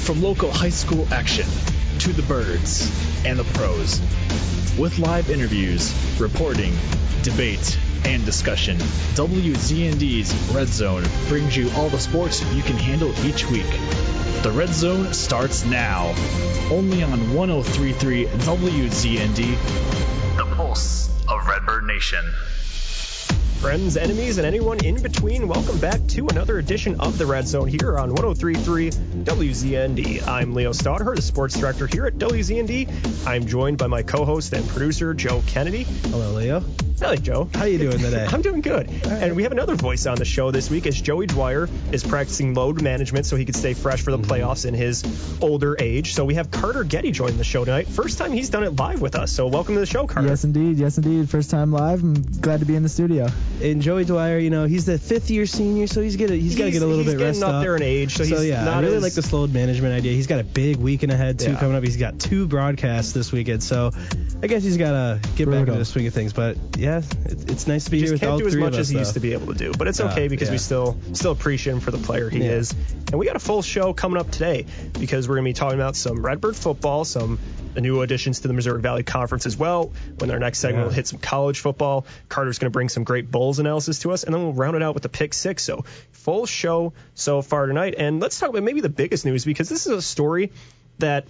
From local high school action to the birds and the pros. With live interviews, reporting, debate, and discussion, WZND's Red Zone brings you all the sports you can handle each week. The Red Zone starts now, only on 103.3 WZND, the pulse of Redbird Nation. Friends, enemies, and anyone in between, welcome back to another edition of the Red Zone here on 103.3 WZND. I'm Leo Stoddard, the sports director here at WZND. I'm joined by my co-host and producer, Joe Kennedy. Hello, Leo. Hi, Joe. How you doing today? I'm doing good. And we have another voice on the show this week as Joey Dwyer is practicing load management so he could stay fresh for the playoffs in his older age. So we have Carter Getty joining the show tonight. First time he's done it live with us. So welcome to the show, Carter. Yes, indeed. Yes, indeed. First time live. I'm glad to be in the studio. And Joey Dwyer, you know, he's the fifth-year senior, so he's got to get a little bit rest up. He's getting up there in age, so he's yeah, not I really as... like this load management idea. He's got a big weekend ahead, too, coming up. He's got 2 broadcasts this weekend, so I guess he's got to get back into the swing of things. But, yeah, it's nice to be here with all 3 of us. He can't do as much as he used to be able to do, but it's okay because we still appreciate him for the player he is. And we got a full show coming up today because we're going to be talking about some Redbird football, some new additions to the Missouri Valley Conference as well. When our next segment will hit some college football, Carter's going to bring some great Bulls analysis to us, and then we'll round it out with the pick 6. So full show so far tonight. And let's talk about maybe the biggest news, because this is a story that,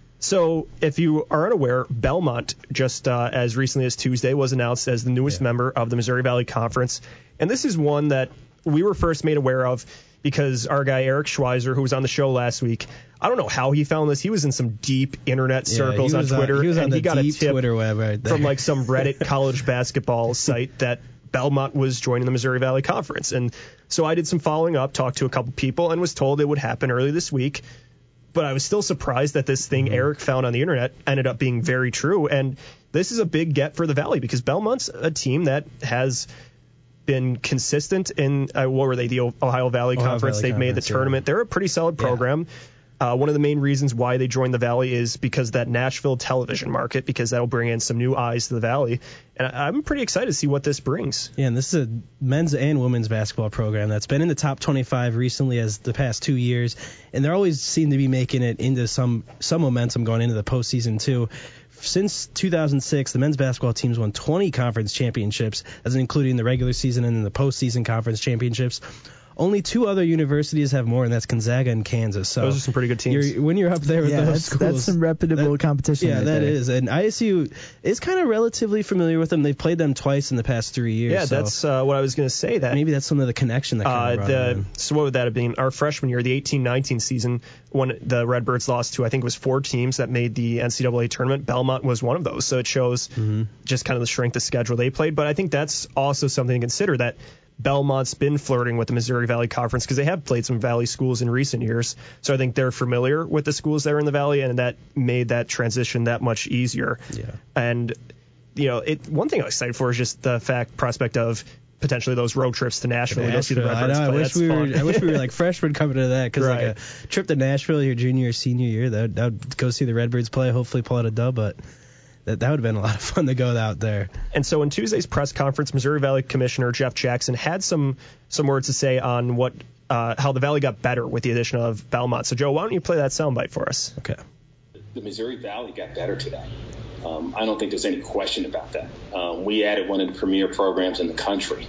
so if you are unaware, Belmont just as recently as Tuesday was announced as the newest member of the Missouri Valley Conference. And this is one that we were first made aware of because our guy Eric Schweizer, who was on the show last week, I don't know how he found this. He was in some deep internet circles on Twitter, and he got a tip Twitter web right there from like some Reddit college basketball site that Belmont was joining the Missouri Valley Conference. And so I did some following up, talked to a couple people, and was told it would happen early this week. But I was still surprised that this thing Eric found on the internet ended up being very true. And this is a big get for the Valley because Belmont's a team that has been consistent in, what were they, the Ohio Valley Conference. They've made the tournament. They're a pretty solid program. One of the main reasons why they joined the Valley is because of that Nashville television market, because that'll bring in some new eyes to the Valley. And I'm pretty excited to see what this brings. Yeah, and this is a men's and women's basketball program that's been in the top 25 recently as the past 2 years, and they're always seem to be making it into some momentum going into the postseason too. Since 2006, the men's basketball teams won 20 conference championships, as including the regular season and the postseason conference championships. Only 2 other universities have more, and that's Gonzaga and Kansas. So those are some pretty good teams. When you're up there with those schools, that's some reputable competition. Yeah, right that there. is. And ISU is kind of relatively familiar with them. They've played them twice in the past 3 years. Yeah, that's what I was going to say. That maybe that's some of the connection that kind of brought them. So what would that have been? Our freshman year, the 18-19 season, when the Redbirds lost to, I think it was 4 teams that made the NCAA tournament. Belmont was one of those. So it shows just kind of the strength of schedule they played. But I think that's also something to consider, that Belmont's been flirting with the Missouri Valley Conference because they have played some Valley schools in recent years. So I think they're familiar with the schools there in the Valley, and that made that transition that much easier. Yeah. And, you know, one thing I'm excited for is just the prospect of potentially those road trips to Nashville. I wish we were like freshmen coming to that, because like a trip to Nashville your junior or senior year, that would go see the Redbirds play, hopefully pull out a dub, but that would have been a lot of fun to go out there. And so in Tuesday's press conference, Missouri Valley Commissioner Jeff Jackson had some words to say on what how the Valley got better with the addition of Belmont. So, Joe, why don't you play that soundbite for us? Okay. The Missouri Valley got better today. I don't think there's any question about that. We added one of the premier programs in the country.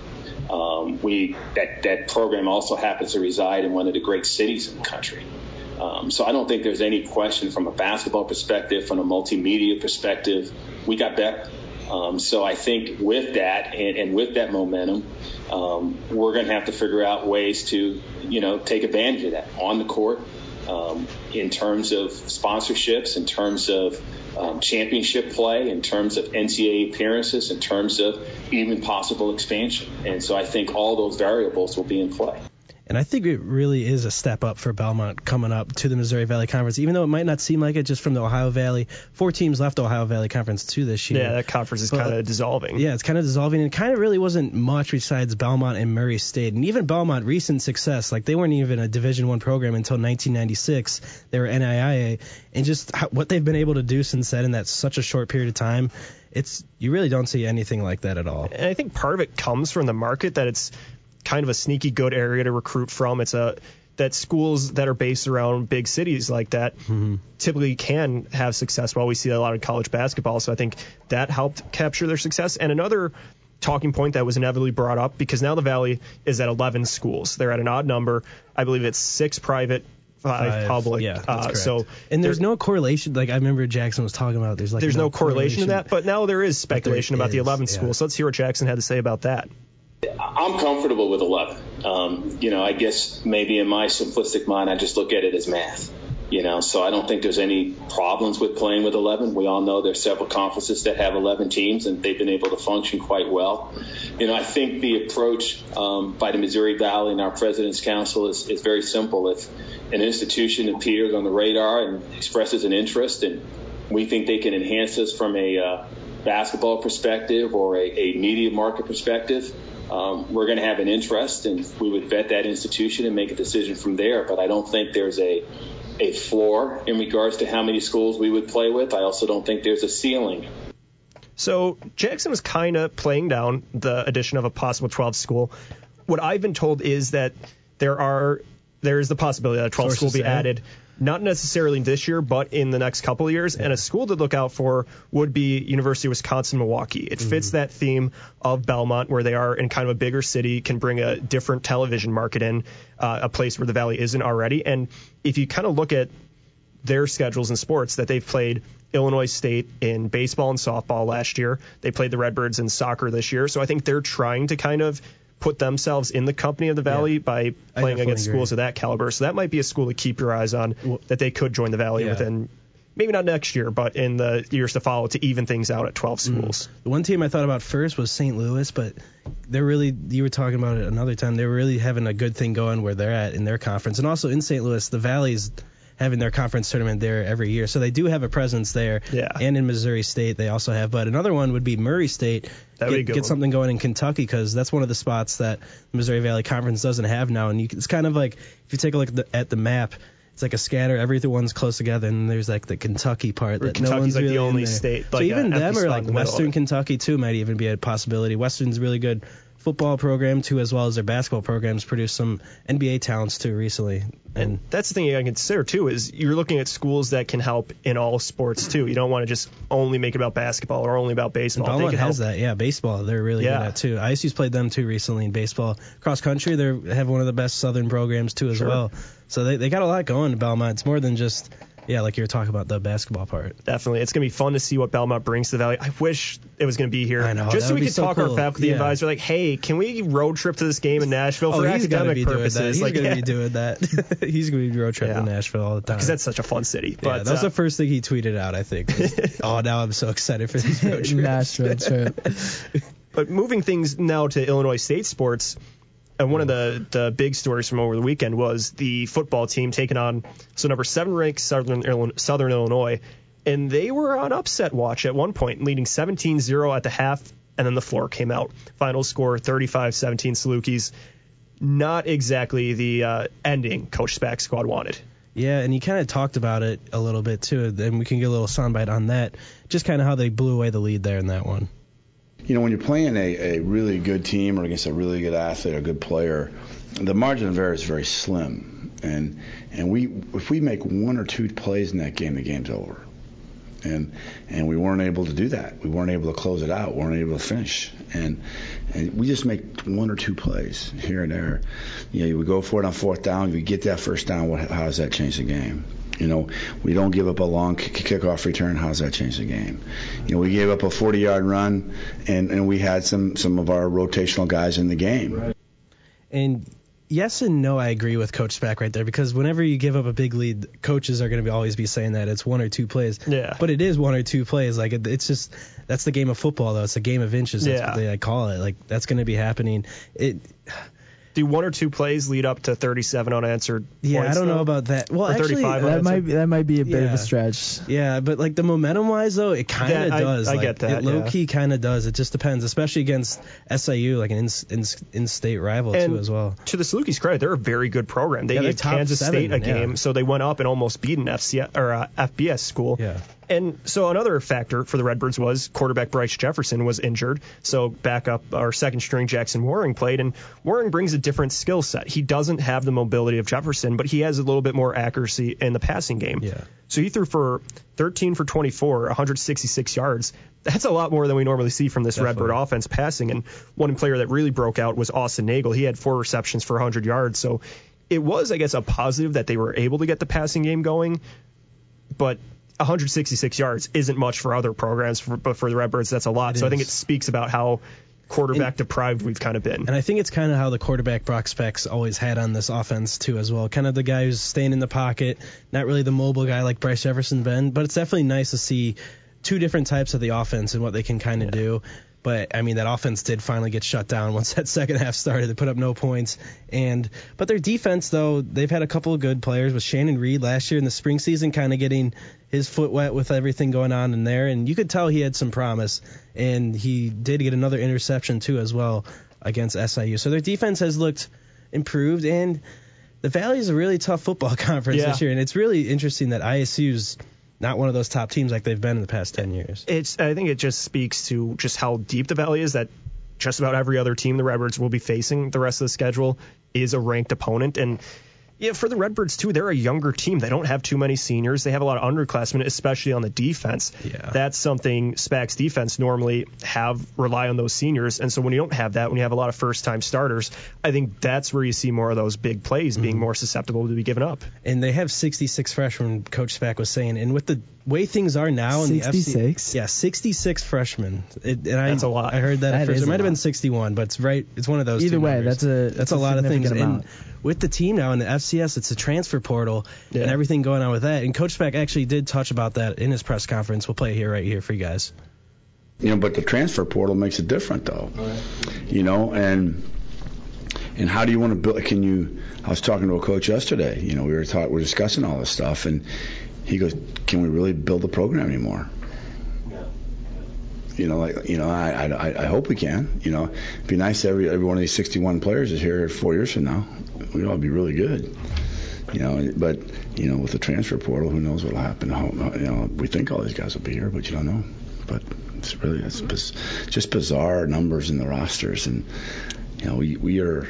That program also happens to reside in one of the great cities in the country. So I don't think there's any question from a basketball perspective, from a multimedia perspective, we got better. So I think with that and with that momentum, we're going to have to figure out ways to, take advantage of that on the court, in terms of sponsorships, in terms of championship play, in terms of NCAA appearances, in terms of even possible expansion. And so I think all those variables will be in play. And I think it really is a step up for Belmont coming up to the Missouri Valley Conference, even though it might not seem like it just from the Ohio Valley. 4 teams left Ohio Valley Conference 2 this year. Yeah, that conference is kind of dissolving. Yeah, it's kind of dissolving, and kind of really wasn't much besides Belmont and Murray State. And even Belmont, recent success, like they weren't even a Division I program until 1996. They were NAIA, and just what they've been able to do since then in that such a short period of time, you really don't see anything like that at all. And I think part of it comes from the market, that it's kind of a sneaky good area to recruit from. It's that schools that are based around big cities like that typically can have success. Well, we see a lot of college basketball, so I think that helped capture their success. And another talking point that was inevitably brought up, because now the Valley is at 11 schools. They're at an odd number. I believe it's 6 private, 5 public. Yeah, that's correct. So there's no correlation. Like I remember Jackson was talking about. There's no correlation to that, but now there is speculation about the 11 schools. So let's hear what Jackson had to say about that. I'm comfortable with 11. I guess maybe in my simplistic mind, I just look at it as math. So I don't think there's any problems with playing with 11. We all know there's several conferences that have 11 teams, and they've been able to function quite well. I think the approach by the Missouri Valley and our President's Council is very simple. If an institution appears on the radar and expresses an interest, and we think they can enhance us from a basketball perspective or a media market perspective, we're going to have an interest, and we would vet that institution and make a decision from there. But I don't think there's a floor in regards to how many schools we would play with. I also don't think there's a ceiling. So Jackson was kind of playing down the addition of a possible 12th school. What I've been told is that there is the possibility that a 12th school will be added, not necessarily this year, but in the next couple of years. And a school to look out for would be University of Wisconsin-Milwaukee. It fits that theme of Belmont, where they are in kind of a bigger city, can bring a different television market in, a place where the Valley isn't already. And if you kind of look at their schedules in sports, that they've played Illinois State in baseball and softball last year. They played the Redbirds in soccer this year. So I think they're trying to kind of put themselves in the company of the Valley by playing against schools of that caliber. So that might be a school to keep your eyes on, that they could join the Valley within, maybe not next year, but in the years to follow, to even things out at 12 schools. The one team I thought about first was St. Louis, but they're really, you were talking about it another time, they were really having a good thing going where they're at in their conference. And also in St. Louis, the Valley's having their conference tournament there every year. So they do have a presence there. Yeah. And in Missouri State, they also have. But another one would be Murray State. Get something going in Kentucky, because that's one of the spots that the Missouri Valley Conference doesn't have now. And it's kind of like, if you take a look at the map, it's like a scatter. Everyone's close together, and there's like the Kentucky part that no one's like really the only in there. state. So even them, or like Western Kentucky too, might even be a possibility. Western's really good football program too, as well as their basketball programs, produced some NBA talents too recently. And that's the thing you got to consider too, is you're looking at schools that can help in all sports too. You don't want to just only make it about basketball or only about baseball. And Belmont has that, baseball. They're really good at too. ISU's played them too recently in baseball. Cross country, they have one of the best Southern programs too as well. So they got a lot going in Belmont. It's more than just like you were talking about the basketball part. Definitely. It's going to be fun to see what Belmont brings to the Valley. I wish it was going to be here. I know. Just so we could talk our faculty advisor, like, hey, can we road trip to this game in Nashville for academic purposes? He's going to be doing that. He's going to be road tripping to Nashville all the time. Because that's such a fun city. But that was the first thing he tweeted out, I think. Now I'm so excited for these road trips. Nashville trip. But moving things now to Illinois State sports, and one of the big stories from over the weekend was the football team taking on number 7 ranked Southern Illinois, and they were on upset watch at one point, leading 17-0 at the half, and then the floor came out. Final score 35-17 Salukis. Not exactly the ending Coach Spack's squad wanted. Yeah, and you kind of talked about it a little bit too, and we can get a little soundbite on that. Just kind of how they blew away the lead there in that one. When you're playing a really good team or against a really good athlete or a good player, the margin of error is very slim. And if we make 1 or 2 plays in that game, the game's over. And we weren't able to do that. We weren't able to close it out. We weren't able to finish. And we just make 1 or 2 plays here and there. We go for it on 4th down. We get that first down. How does that change the game? We don't give up a long kickoff return. How does that change the game? We gave up a 40-yard run, and we had some of our rotational guys in the game. Right. And yes and no, I agree with Coach Spack right there, because whenever you give up a big lead, coaches are going to always be saying that it's 1 or 2 plays. Yeah. But it is 1 or 2 plays. Like it's just, that's the game of football though. It's a game of inches. That's what they call it. Like that's going to be happening. Do 1 or 2 plays lead up to 37 unanswered points? I don't know about that. Well, actually, that might be a bit of a stretch. Yeah, but like the momentum-wise, though, it kind of does. I get that. It low-key kind of does. It just depends, especially against SIU, like an in-state rival, too, as well. To the Salukis' credit, they're a very good program. They gave Kansas State a game, so they went up and almost beat an FBS school. Yeah. And so another factor for the Redbirds was quarterback Bryce Jefferson was injured. So backup our second string Jackson Waring played, and Waring brings a different skill set. He doesn't have the mobility of Jefferson, but he has a little bit more accuracy in the passing game. Yeah. So he threw for 13 for 24, 166 yards. That's a lot more than we normally see from this Redbird offense passing. And one player that really broke out was Austin Nagel. He had 4 receptions for 100 yards. So it was, I guess, a positive that they were able to get the passing game going. But 166 yards isn't much for other programs, but for the Redbirds, that's a lot. So I think it speaks about how quarterback deprived we've kind of been. And I think it's kind of how the quarterback Brock Specs always had on this offense too as well. Kind of the guy who's staying in the pocket, not really the mobile guy like Bryce Jefferson been, but it's definitely nice to see two different types of the offense and what they can kind of do. But, I mean, that offense did finally get shut down once that second half started. They put up no points. But their defense, though, they've had a couple of good players with Shannon Reed last year in the spring season kind of getting his foot wet with everything going on in there. And you could tell he had some promise. And he did get another interception, too, as well against SIU. So their defense has looked improved. And the Valley is a really tough football conference this year. And it's really interesting that ISU's not one of those top teams like they've been in the past 10 years. I think it just speaks to just how deep the Valley is, that just about every other team the Redbirds will be facing the rest of the schedule is a ranked opponent. And for the Redbirds, too, they're a younger team. They don't have too many seniors. They have a lot of underclassmen, especially on the defense. Yeah. That's something SPAC's defense normally rely on those seniors. And so when you don't have that, when you have a lot of first-time starters, I think that's where you see more of those big plays being more susceptible to be given up. And they have 66 freshmen, Coach SPAC was saying. And with the way things are now in 66? the FCS, 66 freshmen. That's a lot. I heard that at first. It might have been 61, but it's right. It's one of those. Either way, numbers. that's a lot of things. Amount. And with the team now in the FCS, it's a transfer portal and everything going on with that. And Coach SPAC actually did touch about that in his press conference. We'll play it right here for you guys. But the transfer portal makes it different, though. And how do you want to build? I was talking to a coach yesterday. We were discussing all this stuff, and he goes, "Can we really build a program anymore?" I hope we can. It'd be nice if every one of these 61 players is here 4 years from now. We'd all be really good. But with the transfer portal, who knows what'll happen? We think all these guys will be here, but you don't know. But it's just bizarre numbers in the rosters, and we are.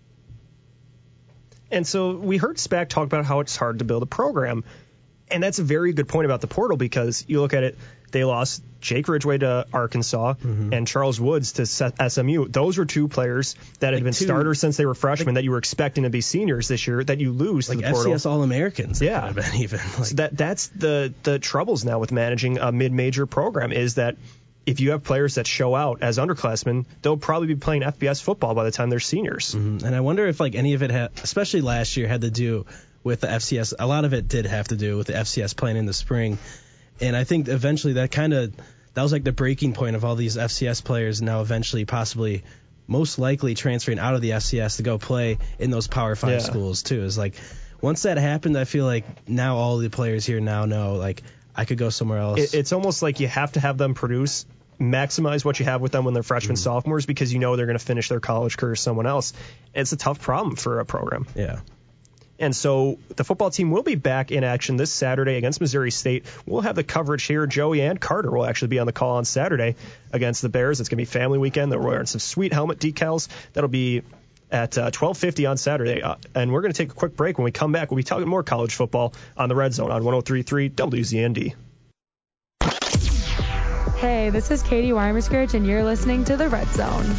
And so we heard SPAC talk about how it's hard to build a program. And that's a very good point about the portal, because you look at it, they lost Jake Ridgway to Arkansas and Charles Woods to SMU. Those were two players that had been starters since they were freshmen that you were expecting to be seniors this year that you lose to the portal. FCS All-Americans. Yeah. So that's the troubles now with managing a mid-major program, is that if you have players that show out as underclassmen, they'll probably be playing FBS football by the time they're seniors. And I wonder if any of it, especially last year, had to do with the FCS. A lot of it did have to do with the FCS playing in the spring. And I think eventually that was like the breaking point of all these FCS players now eventually possibly most likely transferring out of the FCS to go play in those Power 5 schools too. Is like once that happened, I feel like now all the players here now know like I could go somewhere else. It's almost like you have to have them produce, maximize what you have with them when they're freshmen, sophomores, because they're going to finish their college career somewhere else. It's a tough problem for a program. Yeah. And so the football team will be back in action this Saturday against Missouri State. We'll have the coverage here. Joey and Carter will actually be on the call on Saturday against the Bears. It's going to be family weekend. They're wearing some sweet helmet decals. That'll be at 12:50 on Saturday. And we're going to take a quick break. When we come back, we'll be talking more college football on the Red Zone on 103.3 WZND. Hey, this is Katie Weimerskirch, and you're listening to the Red Zone.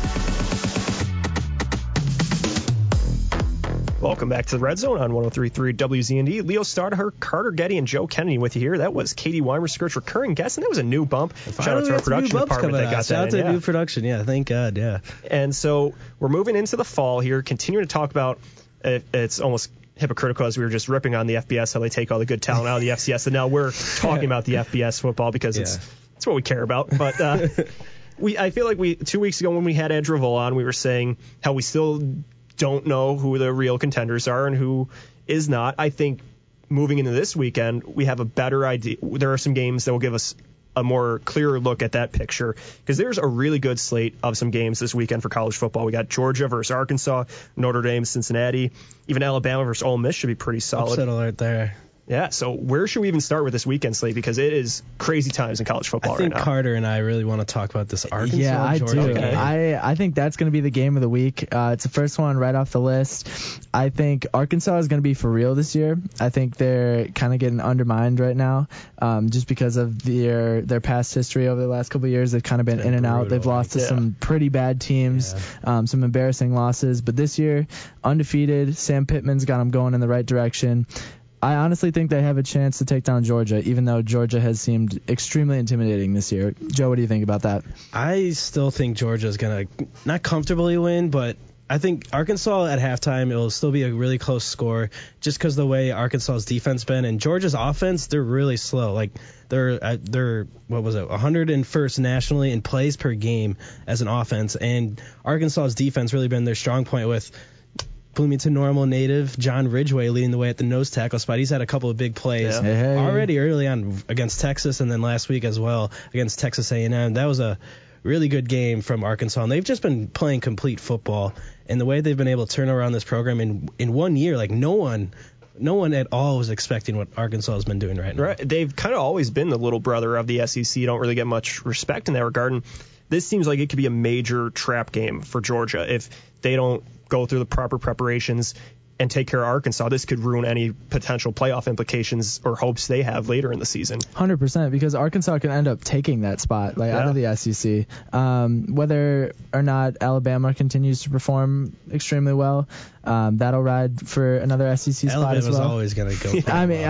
Welcome back to the Red Zone on 103.3 WZND. Leo Stardher, Carter Getty, and Joe Kennedy with you here. That was Katie Weimerskirch, recurring guest, and that was a new bump. Shout out to our production department that got that. Shout out to new production. Yeah, thank God. Yeah. And so we're moving into the fall here, continuing to talk about it's almost hypocritical as we were just ripping on the FBS, how they take all the good talent out of the FCS, and now we're talking about the FBS football because it's what we care about. But I feel like 2 weeks ago when we had Ed Dravol on, we were saying how we still don't know who the real contenders are and who is not. I think moving into this weekend, we have a better idea. There are some games that will give us a more clearer look at that picture, because there's a really good slate of some games this weekend for college football. We got Georgia versus Arkansas, Notre Dame, Cincinnati, even Alabama versus Ole Miss should be pretty solid. Upset alert there. Yeah, so where should we even start with this weekend slate? Because it is crazy times in college football right now. I think Carter and I really want to talk about this Arkansas-Georgia Yeah, I do. game. I think that's going to be the game of the week. It's the first one right off the list. I think Arkansas is going to be for real this year. I think they're kind of getting undermined right now just because of their past history over the last couple of years. They've kind of been in and out. They've lost to some pretty bad teams, some embarrassing losses. But this year, undefeated. Sam Pittman's got them going in the right direction. I honestly think they have a chance to take down Georgia, even though Georgia has seemed extremely intimidating this year. Joe, what do you think about that? I still think Georgia's going to not comfortably win, but I think Arkansas at halftime, it will still be a really close score just because the way Arkansas's defense been. And Georgia's offense, they're really slow. Like, they're 101st nationally in plays per game as an offense. And Arkansas's defense really been their strong point with Bloomington Normal native John Ridgway leading the way at the nose tackle spot. He's had a couple of big plays already early on against Texas, and then last week as well against Texas A&M. That was a really good game from Arkansas, and they've just been playing complete football. And the way they've been able to turn around this program in 1 year, like no one at all was expecting what Arkansas has been doing right now. Right. They've kind of always been the little brother of the SEC. Don't really get much respect in that regard. And this seems like it could be a major trap game for Georgia if they don't go through the proper preparations and take care of Arkansas. This could ruin any potential playoff implications or hopes they have later in the season. 100%, because Arkansas can end up taking that spot out of the SEC. Whether or not Alabama continues to perform extremely well, that'll ride for another SEC spot as well. Alabama's always going to go. I mean,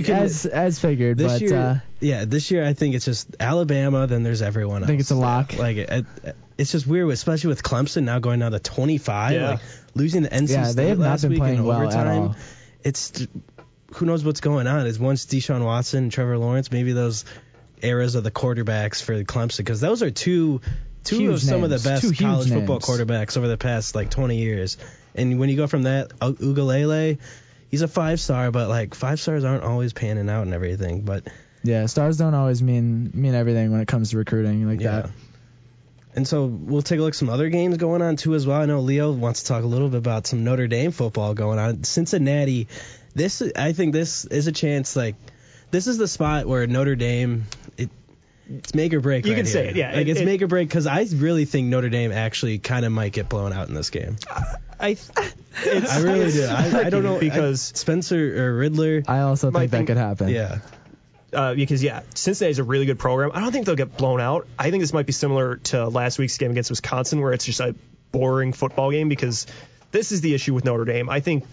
as figured, this but year, this year I think it's just Alabama. Then there's everyone else. I think it's a lock. It's just weird, especially with Clemson now going down to 25, like losing the NC State they have not been playing in well overtime. at all. It's who knows what's going on. Is once Deshaun Watson, Trevor Lawrence, maybe those eras of the quarterbacks for Clemson, because those are two of some of the best college football quarterbacks over the past 20 years. And when you go from that, Ugalele, he's a 5-star, but 5 stars aren't always panning out and everything. But yeah, stars don't always mean everything when it comes to recruiting that. And so we'll take a look at some other games going on, too, as well. I know Leo wants to talk a little bit about some Notre Dame football going on. Cincinnati, I think this is a chance, this is the spot where Notre Dame, it's make or break. You can say it, yeah. It's make or break, because I really think Notre Dame actually kind of might get blown out in this game. I really do. I don't know, because Spencer or Riddler. I also think that could happen. Yeah. Because Cincinnati's a really good program. I don't think they'll get blown out. I think this might be similar to last week's game against Wisconsin, where it's just a boring football game, because this is the issue with Notre Dame. I think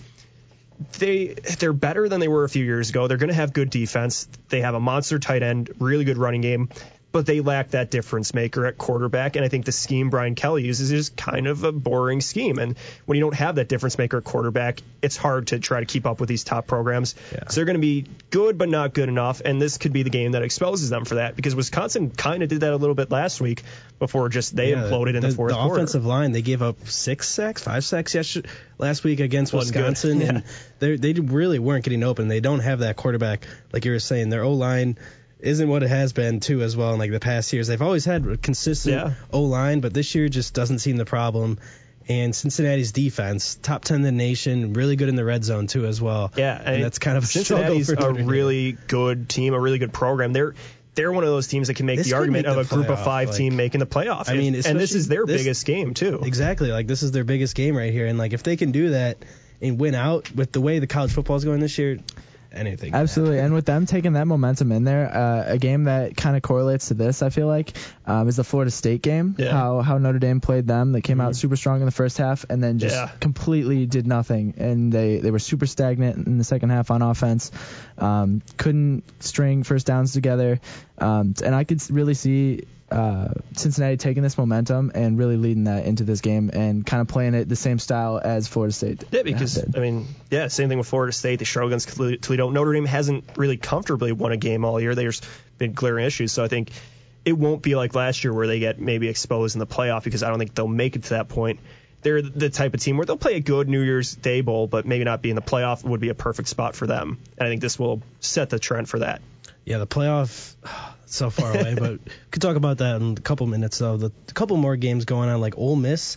they're better than they were a few years ago. They're going to have good defense. They have a monster tight end, really good running game, but they lack that difference maker at quarterback. And I think the scheme Brian Kelly uses is kind of a boring scheme. And when you don't have that difference maker at quarterback, it's hard to try to keep up with these top programs. Yeah. So they're going to be good, but not good enough. And this could be the game that exposes them for that, because Wisconsin kind of did that a little bit last week before just they imploded in the fourth quarter. The offensive line, they gave up 5 sacks last week against Wisconsin. And they really weren't getting open. They don't have that quarterback, like you were saying. Their O-line isn't what it has been, too, as well, in the past years. They've always had a consistent O-line, but this year just doesn't seem the problem. And Cincinnati's defense, top 10 in the nation, really good in the red zone, too, as well. Yeah, and that's kind of a Cincinnati's struggle for a really good team, a really good program. They're one of those teams that can make the argument of a group of 5 team making the playoff. I mean, and this is their biggest game, too. Exactly. This is their biggest game right here. And, if they can do that and win out with the way the college football is going this year, anything. Absolutely. And with them taking that momentum in there, a game that kind of correlates to this, I feel like, is the Florida State game. Yeah. How Notre Dame played them. They came out super strong in the first half and then just completely did nothing. And they were super stagnant in the second half on offense. Couldn't string first downs together. And I could really see Cincinnati taking this momentum and really leading that into this game and kind of playing it the same style as Florida State. Yeah, because, same thing with Florida State. They struggled against Toledo. Notre Dame hasn't really comfortably won a game all year. There's been glaring issues. So I think it won't be like last year where they get maybe exposed in the playoff, because I don't think they'll make it to that point. They're the type of team where they'll play a good New Year's Day bowl, but maybe not be in the playoff would be a perfect spot for them. And I think this will set the trend for that. Yeah, the playoff, so far away, but we could talk about that in a couple minutes, though. A couple more games going on, like Ole Miss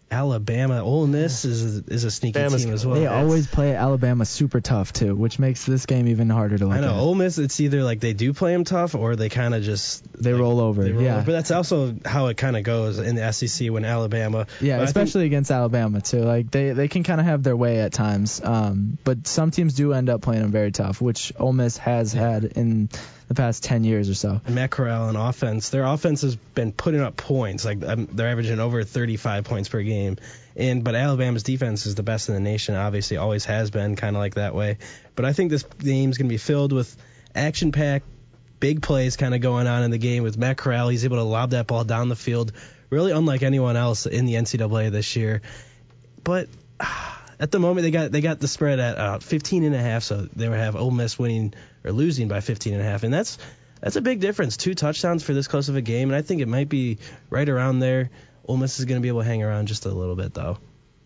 Alabama. Ole Miss is a sneaky team as well. They always play Alabama super tough too, which makes this game even harder to look at. I know Ole Miss. It's either like they do play them tough or they kind of just roll over. But that's also how it kind of goes in the SEC when Alabama. Yeah, especially against Alabama too. Like they can kind of have their way at times. But some teams do end up playing them very tough, which Ole Miss has had in the past 10 years or so. And Matt Corral on offense, their offense has been putting up points. Like they're averaging over 35 points per game. But Alabama's defense is the best in the nation. Obviously, always has been kind of like that way. But I think this game's going to be filled with action-packed, big plays kind of going on in the game with Matt Corral. He's able to lob that ball down the field, really unlike anyone else in the NCAA this year. But at the moment, they got the spread at 15.5, so they would have Ole Miss winning or losing by 15.5, and that's a big difference. 2 touchdowns for this close of a game, and I think it might be right around there. Ole Miss is going to be able to hang around just a little bit, though.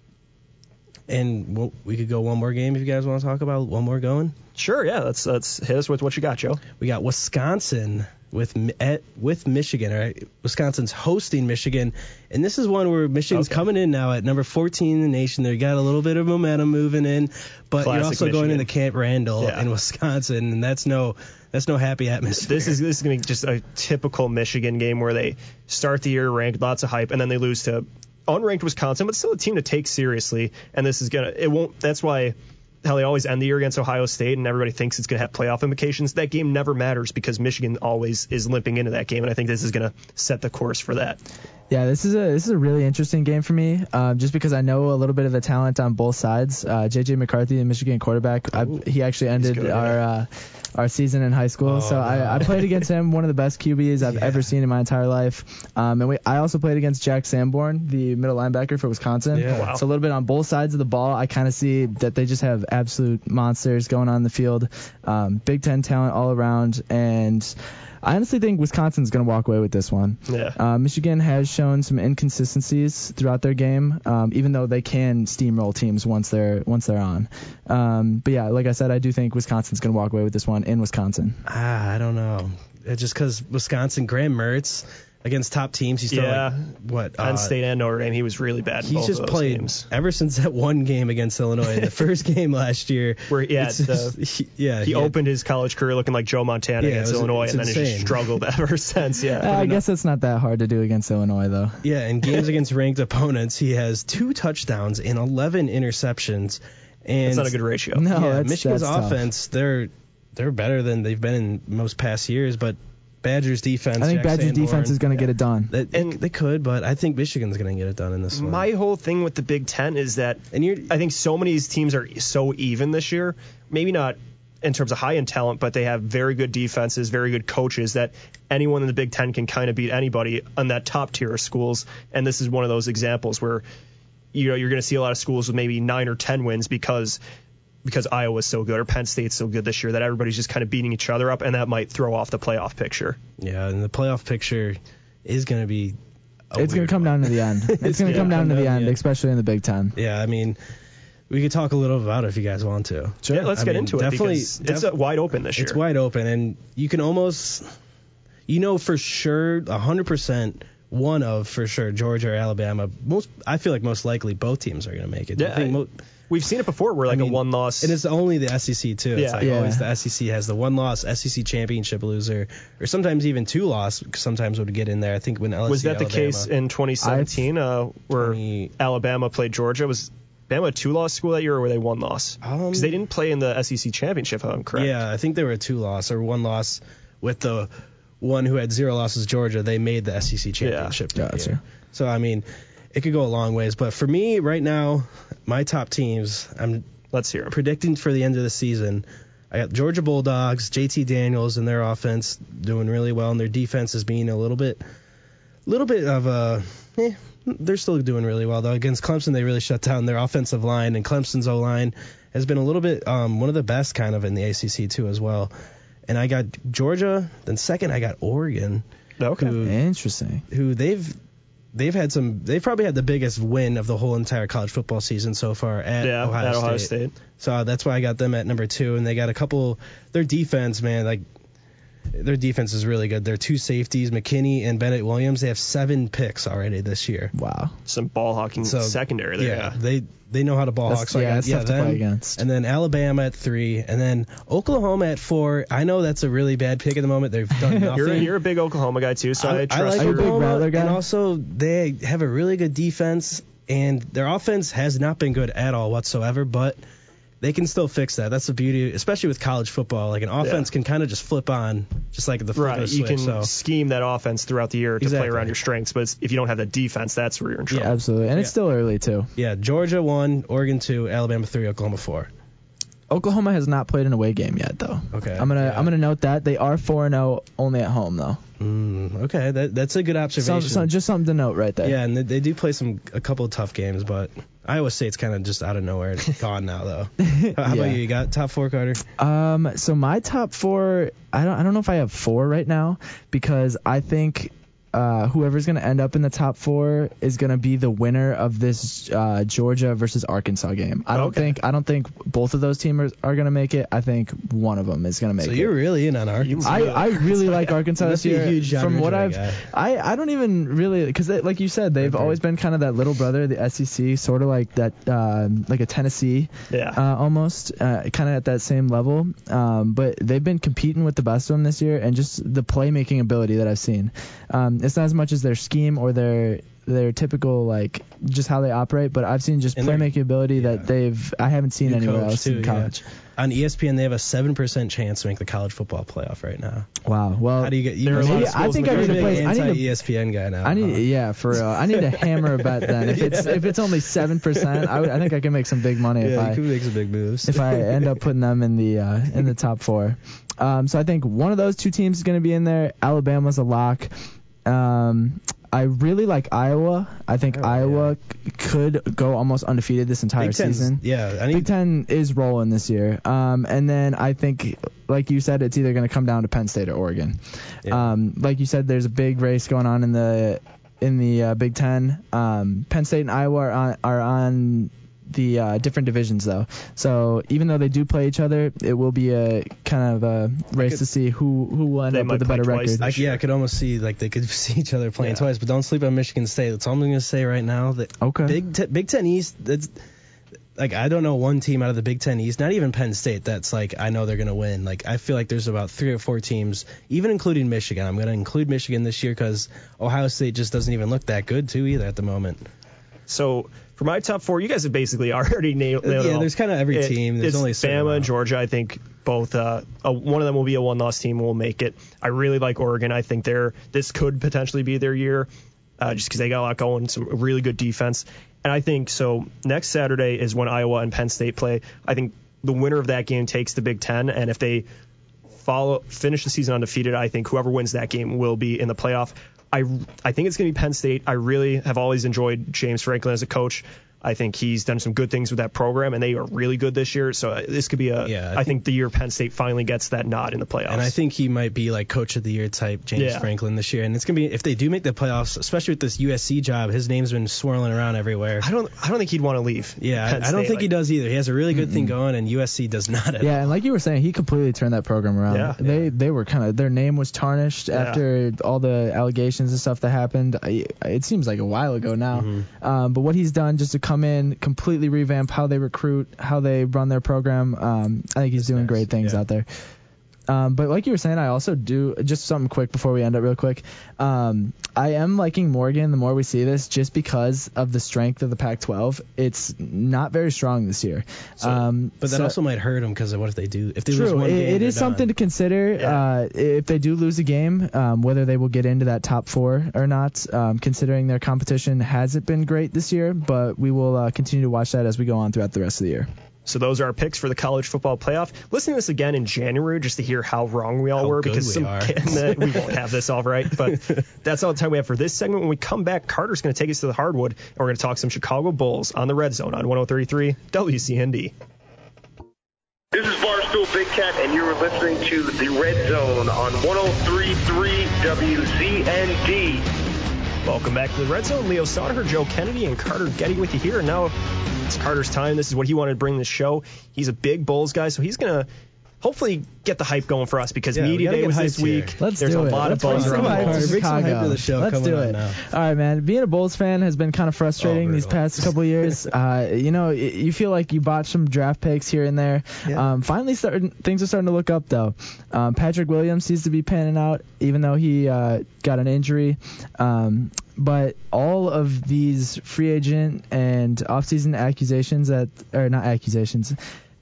And we could go one more game if you guys want to talk about one more going. Sure, yeah. Let's hit us with what you got, Joe. We got Wisconsin with Michigan. All right, Wisconsin's hosting Michigan, and this is one where Michigan's coming in now at number 14 in the nation. They got a little bit of momentum moving in, but Classic you're also Michigan. going into Camp Randall in Wisconsin, and that's no happy atmosphere. This is going to be just a typical Michigan game where they start the year ranked, lots of hype, and then they lose to unranked Wisconsin, but still a team to take seriously. And this is that's why how they always end the year against Ohio State, and everybody thinks it's going to have playoff implications. That game never matters because Michigan always is limping into that game, and I think this is going to set the course for that. Yeah, this is a really interesting game for me, just because I know a little bit of the talent on both sides. J.J. McCarthy, the Michigan quarterback, he actually ended our season in high school, I played against him, one of the best QBs I've ever seen in my entire life. I also played against Jack Sanborn, the middle linebacker for Wisconsin. Yeah. Wow. So a little bit on both sides of the ball. I kind of see that they just have absolute monsters going on in the field. Big Ten talent all around, and I honestly think Wisconsin's going to walk away with this one. Yeah. Michigan has shown some inconsistencies throughout their game, even though they can steamroll teams once they're on. But yeah, like I said, I do think Wisconsin's going to walk away with this one in Wisconsin. I don't know. Just because Wisconsin, Graham Mertz against top teams, he's still Penn State and Notre Dame, he was really bad in both just of those played games. Ever since that one game against Illinois, the first game last year, where he opened his college career looking like Joe Montana against Illinois, and then he just struggled ever since. I guess it's not that hard to do against Illinois, though. Yeah, in games against ranked opponents, he has 2 touchdowns and 11 interceptions. And that's not a good ratio. No, Michigan's that's offense, they're better than they've been in most past years, but Badgers defense. I think Badgers defense is going to get it done. They could, but I think Michigan's going to get it done in this one. My whole thing with the Big Ten is that I think so many of these teams are so even this year. Maybe not in terms of high-end talent, but they have very good defenses, very good coaches that anyone in the Big Ten can kind of beat anybody on that top tier of schools. And this is one of those examples where you're going to see a lot of schools with maybe 9 or 10 wins because Iowa's so good or Penn State's so good this year that everybody's just kind of beating each other up, and that might throw off the playoff picture. Yeah, and the playoff picture is going to be it's going to come down to the end. It's going to come down to the end, especially in the Big Ten. Yeah, I mean, we could talk a little about it if you guys want to. Sure. Yeah, let's get into it because it's wide open this year. It's wide open, and you can almost, for sure, 100%, for sure, Georgia or Alabama. I feel like most likely both teams are going to make it. Yeah, we've seen it before where a one-loss. And it's only the SEC, too. It's always the SEC has the one-loss SEC championship loser, or sometimes even 2-loss, sometimes would get in there. I think when LSU, was that the case in 2017 where Alabama played Georgia? Was Alabama a 2-loss school that year, or were they 1-loss? Because they didn't play in the SEC championship, if I'm correct. Yeah, I think they were a 2-loss or 1-loss with the one who had 0 losses, Georgia. They made the SEC championship. Yeah, gotcha. So, I mean, it could go a long ways. But for me, right now, my top teams, let's hear them. Predicting for the end of the season, I got Georgia Bulldogs, JT Daniels and their offense doing really well, and their defense is being a little bit of a, they're still doing really well, though. Against Clemson, they really shut down their offensive line, and Clemson's O-line has been a little bit one of the best kind of in the ACC, too, as well. And I got Georgia, then second I got Oregon. Okay. Interesting. Who they've probably had the biggest win of the whole entire college football season so far at Ohio State. So that's why I got them at number 2, and they got their defense, man, like their defense is really good. Their two safeties, McKinney and Bennett Williams, they have 7 picks already this year. Wow. Some ball hawking secondary there. Yeah, they know how to ball hawk. So that's tough to play against. And then Alabama at 3, and then Oklahoma at 4. I know that's a really bad pick at the moment. They've done nothing. You're a big Oklahoma guy too, so I trust like you. Oklahoma, and also they have a really good defense, and their offense has not been good at all whatsoever, but they can still fix that. That's the beauty, especially with college football. Like an offense can kind of just flip on, just like the flip of a switch. You can scheme that offense throughout the year to play around your strengths, but if you don't have the defense, that's where you're in trouble. Yeah, absolutely. And it's still early, too. Yeah, Georgia 1, Oregon 2, Alabama 3, Oklahoma 4. Oklahoma has not played an away game yet, though. Okay. I'm gonna note that. They are 4-0 only at home, though. Okay, that's a good observation. Just something to note right there. Yeah, and they do play a couple of tough games, but Iowa State's kind of just out of nowhere. It's gone now, though. How about you? You got top 4, Carter? So my top 4, I don't know if I have 4 right now, because I think whoever's going to end up in the top 4 is going to be the winner of this Georgia versus Arkansas game. I don't think both of those teams are going to make it. I think one of them is going to make it. So you're really in on Arkansas. I really like Arkansas this year. Huge From what I don't even really, because like you said, they've always been kind of that little brother of the SEC, sort of like that, like a Tennessee, almost, kind of at that same level. But they've been competing with the best of them this year, and just the playmaking ability that I've seen. It's not as much as their scheme or their typical, like, just how they operate, but I've seen just playmaking ability that I haven't seen anywhere else in college. Yeah. On ESPN, they have a 7% chance to make the college football playoff right now. Wow. Well, how do you get? I think I need to play. I need ESPN guy now. For real. I need to hammer a bet then. If it's only 7%, I think I can make some big money. You could make some big moves if I end up putting them in the top 4. So I think one of those two teams is going to be in there. Alabama's a lock. I really like Iowa. I think Iowa could go almost undefeated this entire season. Yeah, Big Ten is rolling this year. And then I think, like you said, it's either going to come down to Penn State or Oregon. Yeah. Like you said, there's a big race going on in the Big Ten. Penn State and Iowa are on the different divisions, though. So even though they do play each other, it will be a kind of a race to see who will end up with a better record. I could almost see like they could see each other playing twice, but don't sleep on Michigan State. That's all I'm going to say right now. That Big Ten East, that's like, I don't know one team out of the Big Ten East, not even Penn State, that's like I know they're going to win. Like, I feel like there's about 3 or 4 teams, even including Michigan. I'm going to include Michigan this year because Ohio State just doesn't even look that good too either at the moment. So for my top 4, you guys have basically already nailed it. Yeah, there's kind of every team. There's only Bama and Georgia. I think both. One of them will be a one-loss team. Will make it. I really like Oregon. I think this could potentially be their year, just because they got a lot going. Some really good defense, and I think so. Next Saturday is when Iowa and Penn State play. I think the winner of that game takes the Big Ten, and if they finish the season undefeated, I think whoever wins that game will be in the playoff. I think it's going to be Penn State. I really have always enjoyed James Franklin as a coach. I think he's done some good things with that program, and they are really good this year. So this could be I think the year Penn State finally gets that nod in the playoffs. And I think he might be like coach of the year type James Franklin this year. And it's going to be, if they do make the playoffs, especially with this USC job, his name's been swirling around everywhere. I don't think he'd want to leave. Yeah, I don't think he does either. He has a really good thing going, and USC does not at all. And like you were saying, he completely turned that program around. Yeah. They were kind of, their name was tarnished after all the allegations and stuff that happened. It seems like a while ago now. But what he's done just to come in, completely revamp how they recruit, how they run their program. I think he's doing great things out there. But like you were saying, I also do, just something quick before we end up real quick. I am liking Morgan the more we see this, just because of the strength of the Pac-12. It's not very strong this year. But that also might hurt them, because what if they do? If they lose one game, it is something to consider. Yeah. If they do lose a game, whether they will get into that top 4 or not, considering their competition hasn't been great this year. But we will continue to watch that as we go on throughout the rest of the year. So those are our picks for the college football playoff. Listen to this again in January just to hear how wrong we all were, because we won't have this all right. But that's all the time we have for this segment. When we come back, Carter's going to take us to the hardwood, and we're going to talk some Chicago Bulls on the Red Zone on 103.3 WCND. This is Barstool Big Cat, and you're listening to the Red Zone on 103.3 WCND. Welcome back to the Red Zone. Leo Sauter, Joe Kennedy, and Carter Getty with you here. And now it's Carter's time. This is what he wanted to bring to the show. He's a big Bulls guy, so he's going to hopefully get the hype going for us because Media Day was this week. There's a lot of buzz around the Bulls. Bring some hype to the show. Let's do it. Now. All right, man. Being a Bulls fan has been kind of frustrating these past couple of years. You feel like you botched some draft picks here and there. Yeah. Finally, things are starting to look up, though. Patrick Williams seems to be panning out, even though he got an injury. But all of these free agent and offseason accusations not accusations.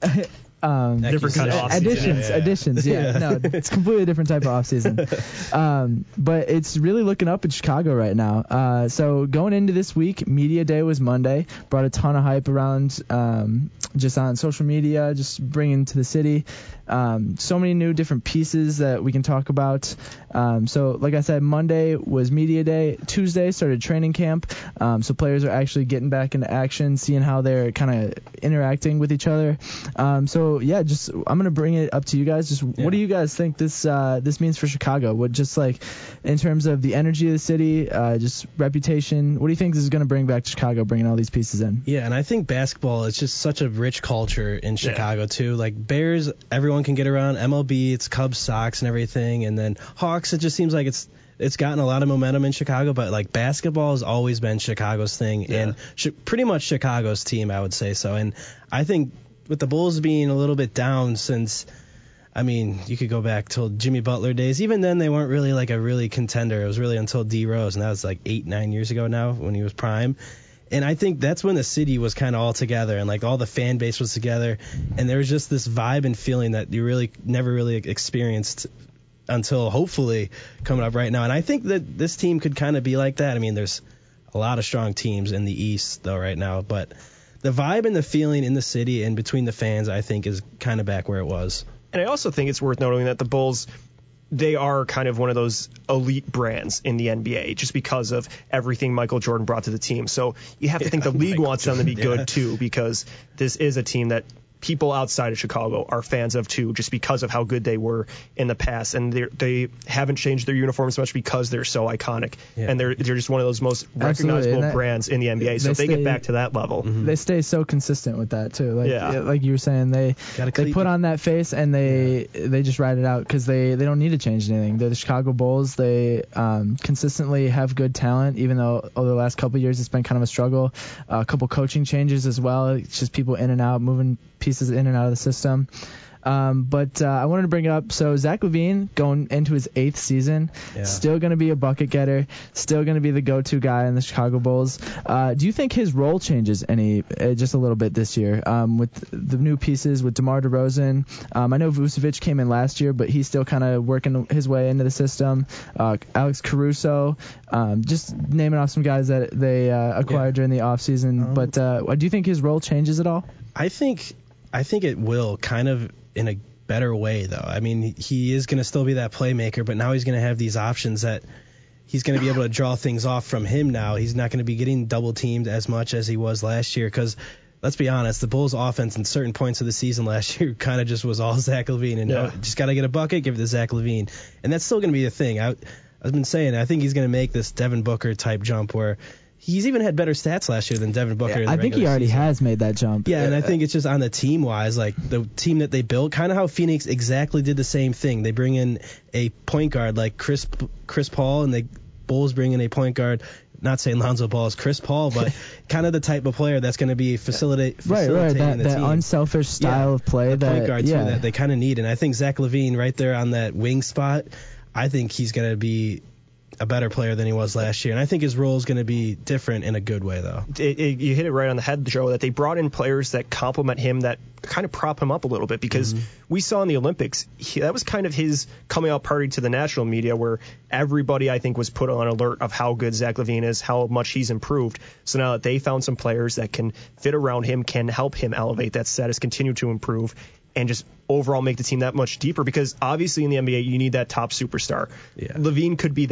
Different kind of additions. No, it's a completely different type of offseason. But it's really looking up in Chicago right now. So going into this week, Media Day was Monday. Brought a ton of hype around just on social media, just bringing to the city. So many new different pieces that we can talk about. So like I said, Monday was Media Day. Tuesday started training camp. So players are actually getting back into action, seeing how they're kind of interacting with each other. So I'm gonna bring it up to you guys. What do you guys think this means for Chicago? What just like in terms of the energy of the city, just reputation? What do you think this is gonna bring back to Chicago, bringing all these pieces in? Yeah, and I think basketball is just such a rich culture in Chicago too. Like Bears, everyone can get around. MLB, it's Cubs, Sox, and everything, and then Hawks. It just seems like it's gotten a lot of momentum in Chicago, but like basketball has always been Chicago's thing and pretty much Chicago's team, I would say so. And I think with the Bulls being a little bit down since, I mean, you could go back till Jimmy Butler days. Even then, they weren't really like a really contender. It was really until D Rose, and that was like 8-9 years ago now when he was prime. And I think that's when the city was kind of all together and like all the fan base was together, and there was just this vibe and feeling that you really never really experienced until hopefully coming up right now. And I think that this team could kind of be like that. I mean, there's a lot of strong teams in the East though right now, but the vibe and the feeling in the city and between the fans, I think, is kind of back where it was. And I also think it's worth noting that the Bulls, they are kind of one of those elite brands in the NBA just because of everything Michael Jordan brought to the team. So you have to think the league wants them to be good too, because this is a team that people outside of Chicago are fans of too, just because of how good they were in the past. And they haven't changed their uniforms much because they're so iconic. Yeah. And they're just one of those most recognizable brands in the NBA. So if they get back to that level, they stay so consistent with that too. Like you were saying, they put on that face and they just ride it out because they don't need to change anything. They're the Chicago Bulls. They consistently have good talent, even though over the last couple of years it's been kind of a struggle. A couple coaching changes as well. It's just people in and out, moving pieces in and out of the system. But I wanted to bring it up. So Zach LaVine going into his 8th season, still going to be a bucket getter, still going to be the go-to guy in the Chicago Bulls. Do you think his role changes just a little bit this year with the new pieces with DeMar DeRozan? I know Vucevic came in last year, but he's still kind of working his way into the system. Alex Caruso, just naming off some guys that they acquired during the offseason. But do you think his role changes at all? I think it will, kind of in a better way, though. I mean, he is going to still be that playmaker, but now he's going to have these options that he's going to be able to draw things off from him now. He's not going to be getting double teamed as much as he was last year because, let's be honest, the Bulls' offense in certain points of the season last year kind of just was all Zach LaVine. And just got to get a bucket, give it to Zach LaVine. And that's still going to be the thing. I've been saying, I think he's going to make this Devin Booker type jump where he's even had better stats last year than Devin Booker. I think he already has made that jump. Yeah, and I think it's just on the team-wise, like the team that they built, kind of how Phoenix exactly did the same thing. They bring in a point guard like Chris Paul, and the Bulls bring in a point guard. Not saying Lonzo Ball is Chris Paul, but kind of the type of player that's going to be facilitating the that team. Unselfish style of play. The point guard too, that they kind of need. And I think Zach LaVine right there on that wing spot, I think he's going to be a better player than he was last year. And I think his role is going to be different in a good way, though. You hit it right on the head, Joe, that they brought in players that complement him, that kind of prop him up a little bit, because we saw in the Olympics, that was kind of his coming out party to the national media, where everybody, I think, was put on alert of how good Zach LaVine is, how much he's improved. So now that they found some players that can fit around him, can help him elevate that status, continue to improve, and just overall make the team that much deeper, because obviously in the NBA you need that top superstar. LaVine could be that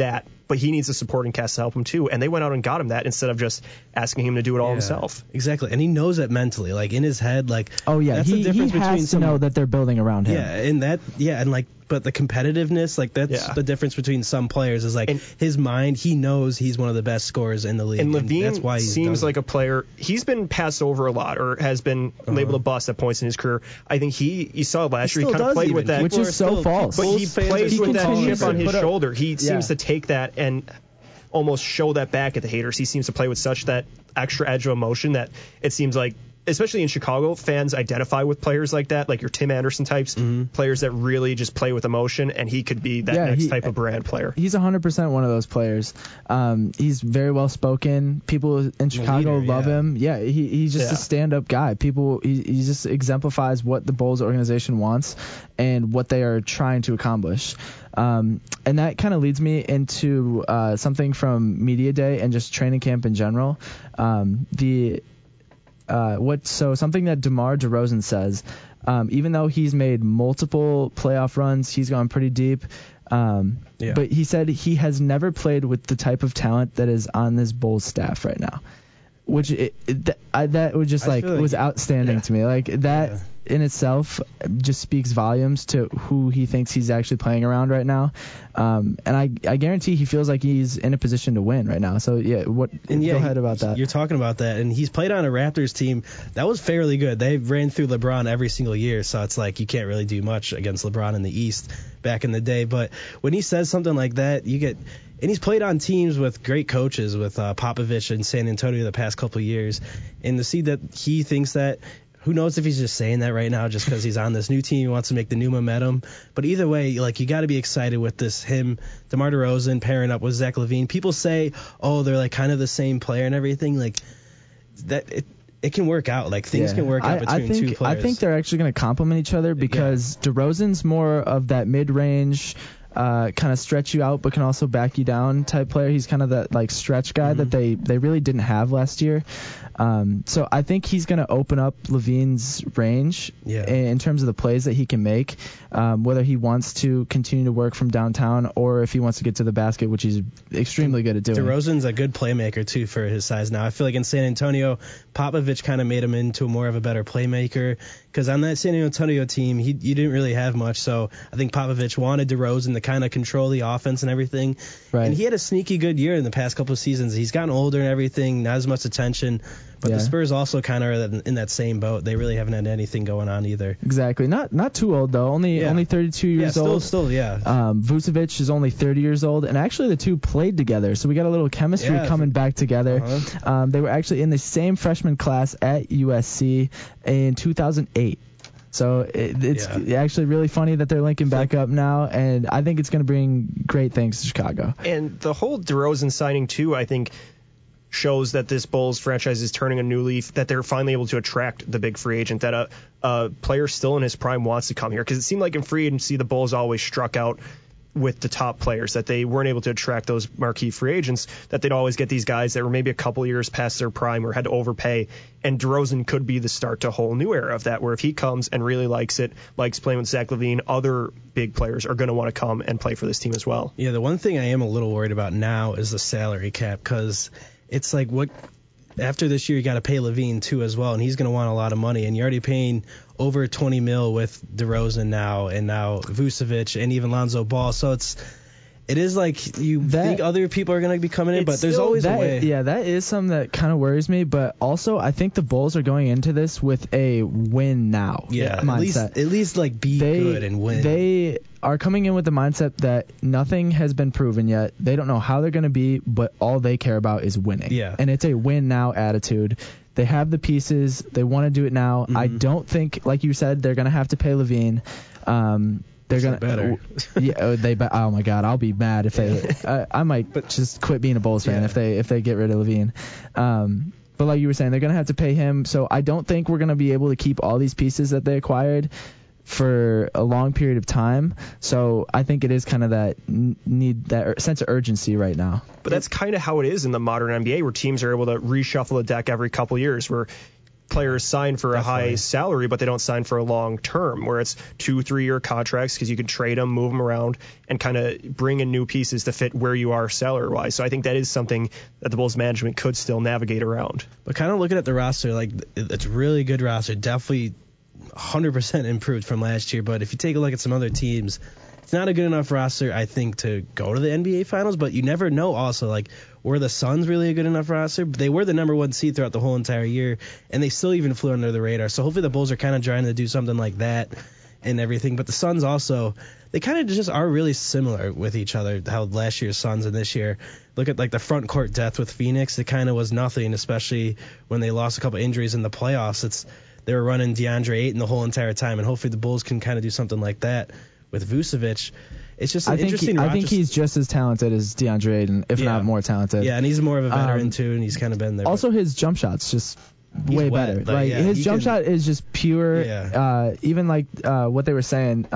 but he needs a supporting cast to help him too. And they went out and got him that instead of just asking him to do it all himself. Exactly. And he knows it mentally, like in his head, like, oh yeah, that's the difference he has to know that they're building around him. Yeah, and and like, but the competitiveness, like that's the difference between some players is like his mind, he knows he's one of the best scorers in the league. And LaVine that's why seems like a player, he's been passed over a lot or has been labeled a bust at points in his career. I think you saw last year, he kind of played with that. Which is so false. But he plays with that chip on his shoulder. He seems to take that and almost show that back at the haters. He seems to play with such that extra edge of emotion that it seems like, especially in Chicago, fans identify with players like that, like your Tim Anderson types, players that really just play with emotion, and he could be that next type of brand player. He's 100% one of those players. He's very well spoken. People in Chicago love him. Yeah, he's just a stand-up guy. He just exemplifies what the Bulls organization wants and what they are trying to accomplish. And that kind of leads me into something from Media Day and just training camp in general. Something that DeMar DeRozan says, even though he's made multiple playoff runs, he's gone pretty deep. But he said he has never played with the type of talent that is on this Bulls staff right now, which that was just was outstanding to me. Like that in itself just speaks volumes to who he thinks he's actually playing around right now. And I guarantee he feels like he's in a position to win right now. So go ahead about that. You're talking about that, and he's played on a Raptors team that was fairly good. They ran through LeBron every single year, so it's like you can't really do much against LeBron in the East back in the day. But when he says something like that, and he's played on teams with great coaches, with Popovich in San Antonio the past couple of years, and to see that he thinks that, who knows if he's just saying that right now just because he's on this new team, he wants to make the new momentum. But either way, like, you got to be excited with this, DeMar DeRozan pairing up with Zach LaVine. People say, oh, they're like kind of the same player and everything. Like, that it can work out. Like, things can work out between two players. I think they're actually going to complement each other because DeRozan's more of that mid-range, kind of stretch you out but can also back you down type player. He's kind of that like stretch guy that they really didn't have last year. So I think he's going to open up LaVine's range in terms of the plays that he can make, whether he wants to continue to work from downtown or if he wants to get to the basket, which he's extremely good at doing. DeRozan's a good playmaker too for his size now. I feel like in San Antonio, Popovich kind of made him into more of a better playmaker because on that San Antonio team, you didn't really have much. So I think Popovich wanted DeRozan to kind of control the offense and everything. Right. And he had a sneaky good year in the past couple of seasons. He's gotten older and everything, not as much attention. But the Spurs also kind of are in that same boat. They really haven't had anything going on either. Exactly. Not too old, though. Only 32 years old. Still. Vucevic is only 30 years old. And actually, the two played together. So we got a little chemistry coming back together. They were actually in the same freshman class at USC in 2008. So it's actually really funny that they're linking back up now, and I think it's going to bring great things to Chicago. And the whole DeRozan signing, too, I think shows that this Bulls franchise is turning a new leaf, that they're finally able to attract the big free agent, that a player still in his prime wants to come here. Because it seemed like in free agency, the Bulls always struck out with the top players, that they weren't able to attract those marquee free agents, that they'd always get these guys that were maybe a couple years past their prime or had to overpay. And DeRozan could be the start to a whole new era of that, where if he comes and really likes it, likes playing with Zach LaVine, other big players are going to want to come and play for this team as well. Yeah, the one thing I am a little worried about now is the salary cap, because it's like, what after this year you got to pay LaVine too as well, and he's going to want a lot of money, and you're already paying over $20 million with DeRozan now, and now Vucevic and even Lonzo Ball. So it is like you think other people are going to be coming in, but there's always a way. Yeah, that is something that kind of worries me, but also I think the Bulls are going into this with a win now mindset. At least like be good and win. They are coming in with the mindset that nothing has been proven yet. They don't know how they're going to be, but all they care about is winning. Yeah. And it's a win now attitude. They have the pieces. They want to do it now. Mm-hmm. I don't think, like you said, they're going to have to pay LaVine. They're gonna better. Oh my God, I'll be mad if they. I might just quit being a Bulls fan if they get rid of LaVine. But like you were saying, they're gonna have to pay him. So I don't think we're gonna be able to keep all these pieces that they acquired for a long period of time. So I think it is kind of that need, that sense of urgency right now. But that's kind of how it is in the modern NBA, where teams are able to reshuffle the deck every couple years, where players sign for a high salary, but they don't sign for a long term, where it's 2-3 year contracts because you can trade them, move them around, and kind of bring in new pieces to fit where you are salary wise. So I think that is something that the Bulls management could still navigate around. But kind of looking at the roster, like, it's a really good roster, definitely 100% improved from last year. But if you take a look at some other teams, it's not a good enough roster, I think, to go to the NBA Finals, but you never know also, like, were the Suns really a good enough roster? They were the number 1 seed throughout the whole entire year, and they still even flew under the radar. So hopefully the Bulls are kind of trying to do something like that and everything. But the Suns also, they kind of just are really similar with each other, how last year's Suns and this year. Look at, like, the front court depth with Phoenix. It kind of was nothing, especially when they lost a couple injuries in the playoffs. They were running DeAndre Ayton the whole entire time, and hopefully the Bulls can kind of do something like that with Vucevic. It's just interesting. I think he's just as talented as DeAndre Ayton, if not more talented. Yeah, and he's more of a veteran too, and he's kind of been there. Also, his jump shot's just way better. Like his jump shot is just pure. Yeah. Even like what they were saying.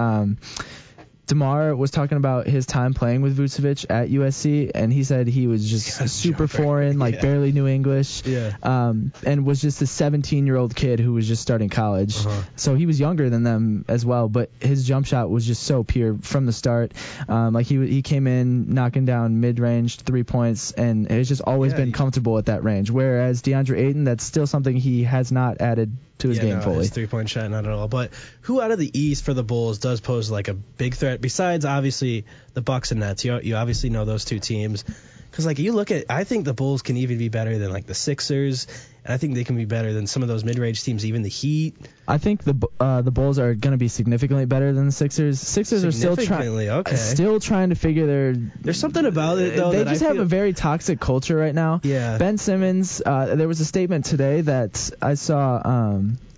DeMar was talking about his time playing with Vucevic at USC, and he said he was just super foreign, like barely knew English, and was just a 17-year-old kid who was just starting college. So he was younger than them as well, but his jump shot was just so pure from the start. Like he came in knocking down mid-range 3 points, and it's just always been comfortable at that range. Whereas DeAndre Ayton, that's still something he has not added to his game fully. His 3-point shot, not at all. But who out of the East for the Bulls does pose like a big threat besides obviously the Bucks and Nets? You obviously know those two teams. Because like you look at, I think the Bulls can even be better than like the Sixers, and I think they can be better than some of those mid-range teams, even the Heat. I think the Bulls are going to be significantly better than the Sixers. Sixers are still trying to figure There's something about it though. They just have a very toxic culture right now. Yeah. Ben Simmons. There was a statement today that I saw.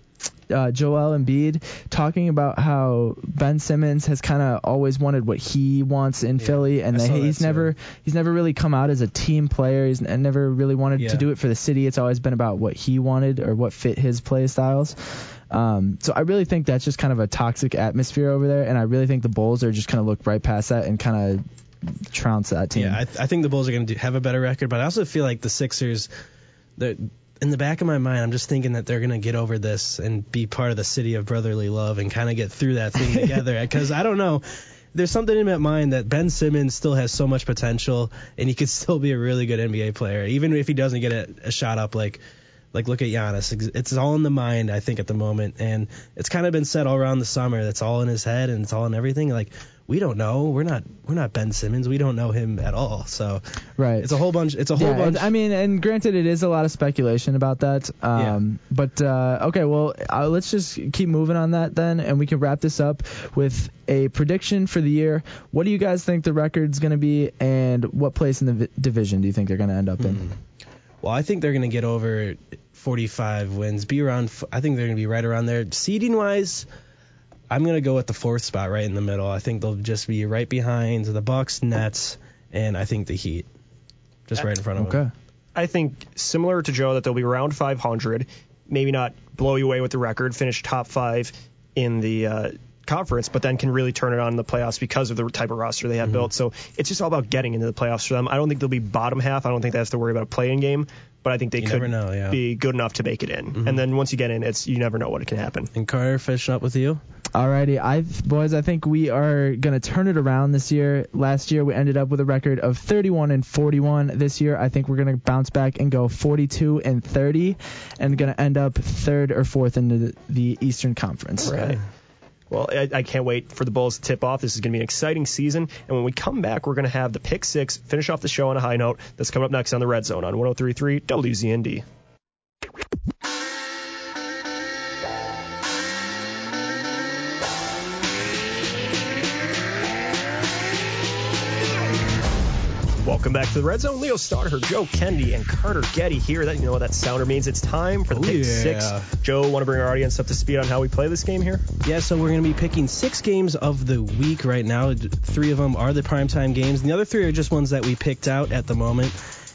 Joel Embiid talking about how Ben Simmons has kind of always wanted what he wants in Philly, and he's never really come out as a team player. He's never really wanted to do it for the city. It's always been about what he wanted or what fit his play styles. So I really think that's just kind of a toxic atmosphere over there, and I really think the Bulls are just going to look right past that and kind of trounce that team. Yeah, I think the Bulls are going to have a better record, but I also feel like the Sixers, in the back of my mind, I'm just thinking that they're going to get over this and be part of the city of brotherly love and kind of get through that thing together. Because I don't know, there's something in my mind that Ben Simmons still has so much potential, and he could still be a really good NBA player, even if he doesn't get a shot up like look at Giannis. It's all in the mind, I think, at the moment, and it's kind of been said all around the summer. That's all in his head and it's all in everything. Like, we don't know. We're not Ben Simmons. We don't know him at all. So it's a whole bunch. I mean, and granted, it is a lot of speculation about that. But okay, well, let's just keep moving on that then, and we can wrap this up with a prediction for the year. What do you guys think the record's going to be, and what place in the division do you think they're going to end up in? Well, I think they're going to get over 45 wins. I think they're going to be right around there. Seeding wise, I'm going to go with the 4th spot right in the middle. I think they'll just be right behind the Bucks, Nets, and I think the Heat. Just right in front of them. I think similar to Joe that they'll be around 500, maybe not blow you away with the record, finish top 5 in the conference, but then can really turn it on in the playoffs because of the type of roster they have built. So it's just all about getting into the playoffs for them. I don't think they'll be bottom half. I don't think they have to worry about a play-in game, but I think they could be good enough to make it in. And then once you get in, you never know what can happen. And Carter, finishing up with you. Alrighty, boys, I think we are going to turn it around this year. Last year, we ended up with a record of 31-41. This year, I think we're going to bounce back and go 42-30 and going to end up 3rd or 4th in the Eastern Conference. Right. Well, I can't wait for the Bulls to tip off. This is going to be an exciting season. And when we come back, we're going to have the Pick 6 finish off the show on a high note. That's coming up next on the Red Zone on 103.3 WZND. Welcome back to the Red Zone. Leo Stoddard, Joe Kennedy, and Carter Getty here. You know what that sounder means. It's time for the Pick 6. Joe, want to bring our audience up to speed on how we play this game here? Yeah, so we're going to be picking 6 games of the week right now. 3 of them are the primetime games, and the other 3 are just ones that we picked out at the moment.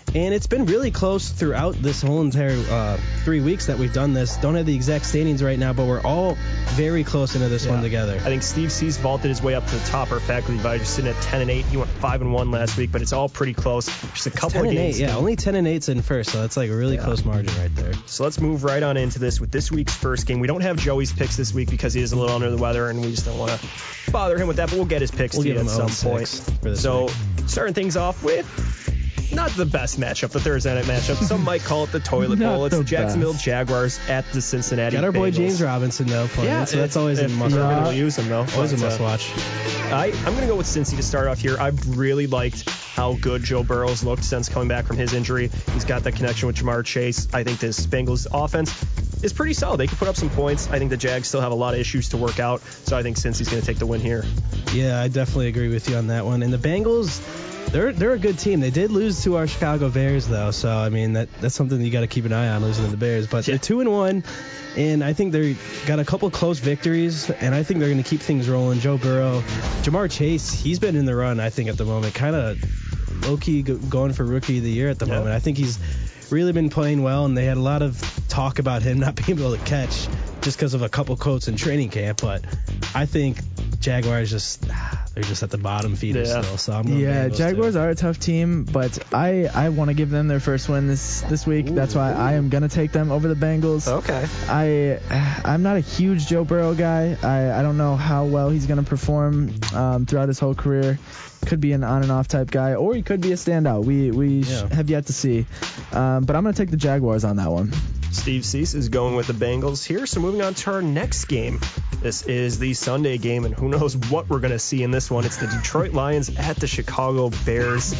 And it's been really close throughout this whole entire 3 weeks that we've done this. Don't have the exact standings right now, but we're all very close into this one together. I think Steve C's vaulted his way up to the top. Our faculty advisor sitting at 10-8. He went 5-1 last week, but it's all pretty close. Just a couple of games. Only 10-8's in first, so that's like a really close margin right there. So let's move right on into this with this week's first game. We don't have Joey's picks this week because he is a little under the weather, and we just don't want to bother him with that, but we'll get his picks to you at some point. So starting things off with not the best matchup, the Thursday night matchup. Some might call it the toilet bowl. It's the Jacksonville Jaguars at the Cincinnati Bengals. Got our boy James Robinson, though, playing, so that's always a must-watch. We're going to use him, though. Always a must-watch. I'm going to go with Cincy to start off here. I've really liked how good Joe Burrow's looked since coming back from his injury. He's got that connection with Jamar Chase. I think this Bengals offense is pretty solid. They can put up some points. I think the Jags still have a lot of issues to work out, so I think Cincy's going to take the win here. Yeah, I definitely agree with you on that one. And the Bengals, they're a good team. They did lose to our Chicago Bears, though, so I mean that's something you got to keep an eye on, losing to the Bears. But they're 2-1, and I think they got a couple close victories, and I think they're going to keep things rolling. Joe Burrow, Jamar Chase, he's been in the run, I think, at the moment, kind of low-key going for Rookie of the Year at the moment. I think he's really been playing well, and they had a lot of talk about him not being able to catch just because of a couple quotes in training camp, but I think Jaguars they're just at the bottom feeder still. So I'm going Bengals Jaguars are a tough team, but I want to give them their first win this week. That's why I am going to take them over the Bengals. Okay. I'm not a huge Joe Burrow guy. I don't know how well he's going to perform throughout his whole career. Could be an on and off type guy, or he could be a standout. We have yet to see. But I'm going to take the Jaguars on that one. Steve Cease is going with the Bengals here. So moving on to our next game. This is the Sunday game, and who knows what we're going to see in this one. It's the Detroit Lions at the Chicago Bears.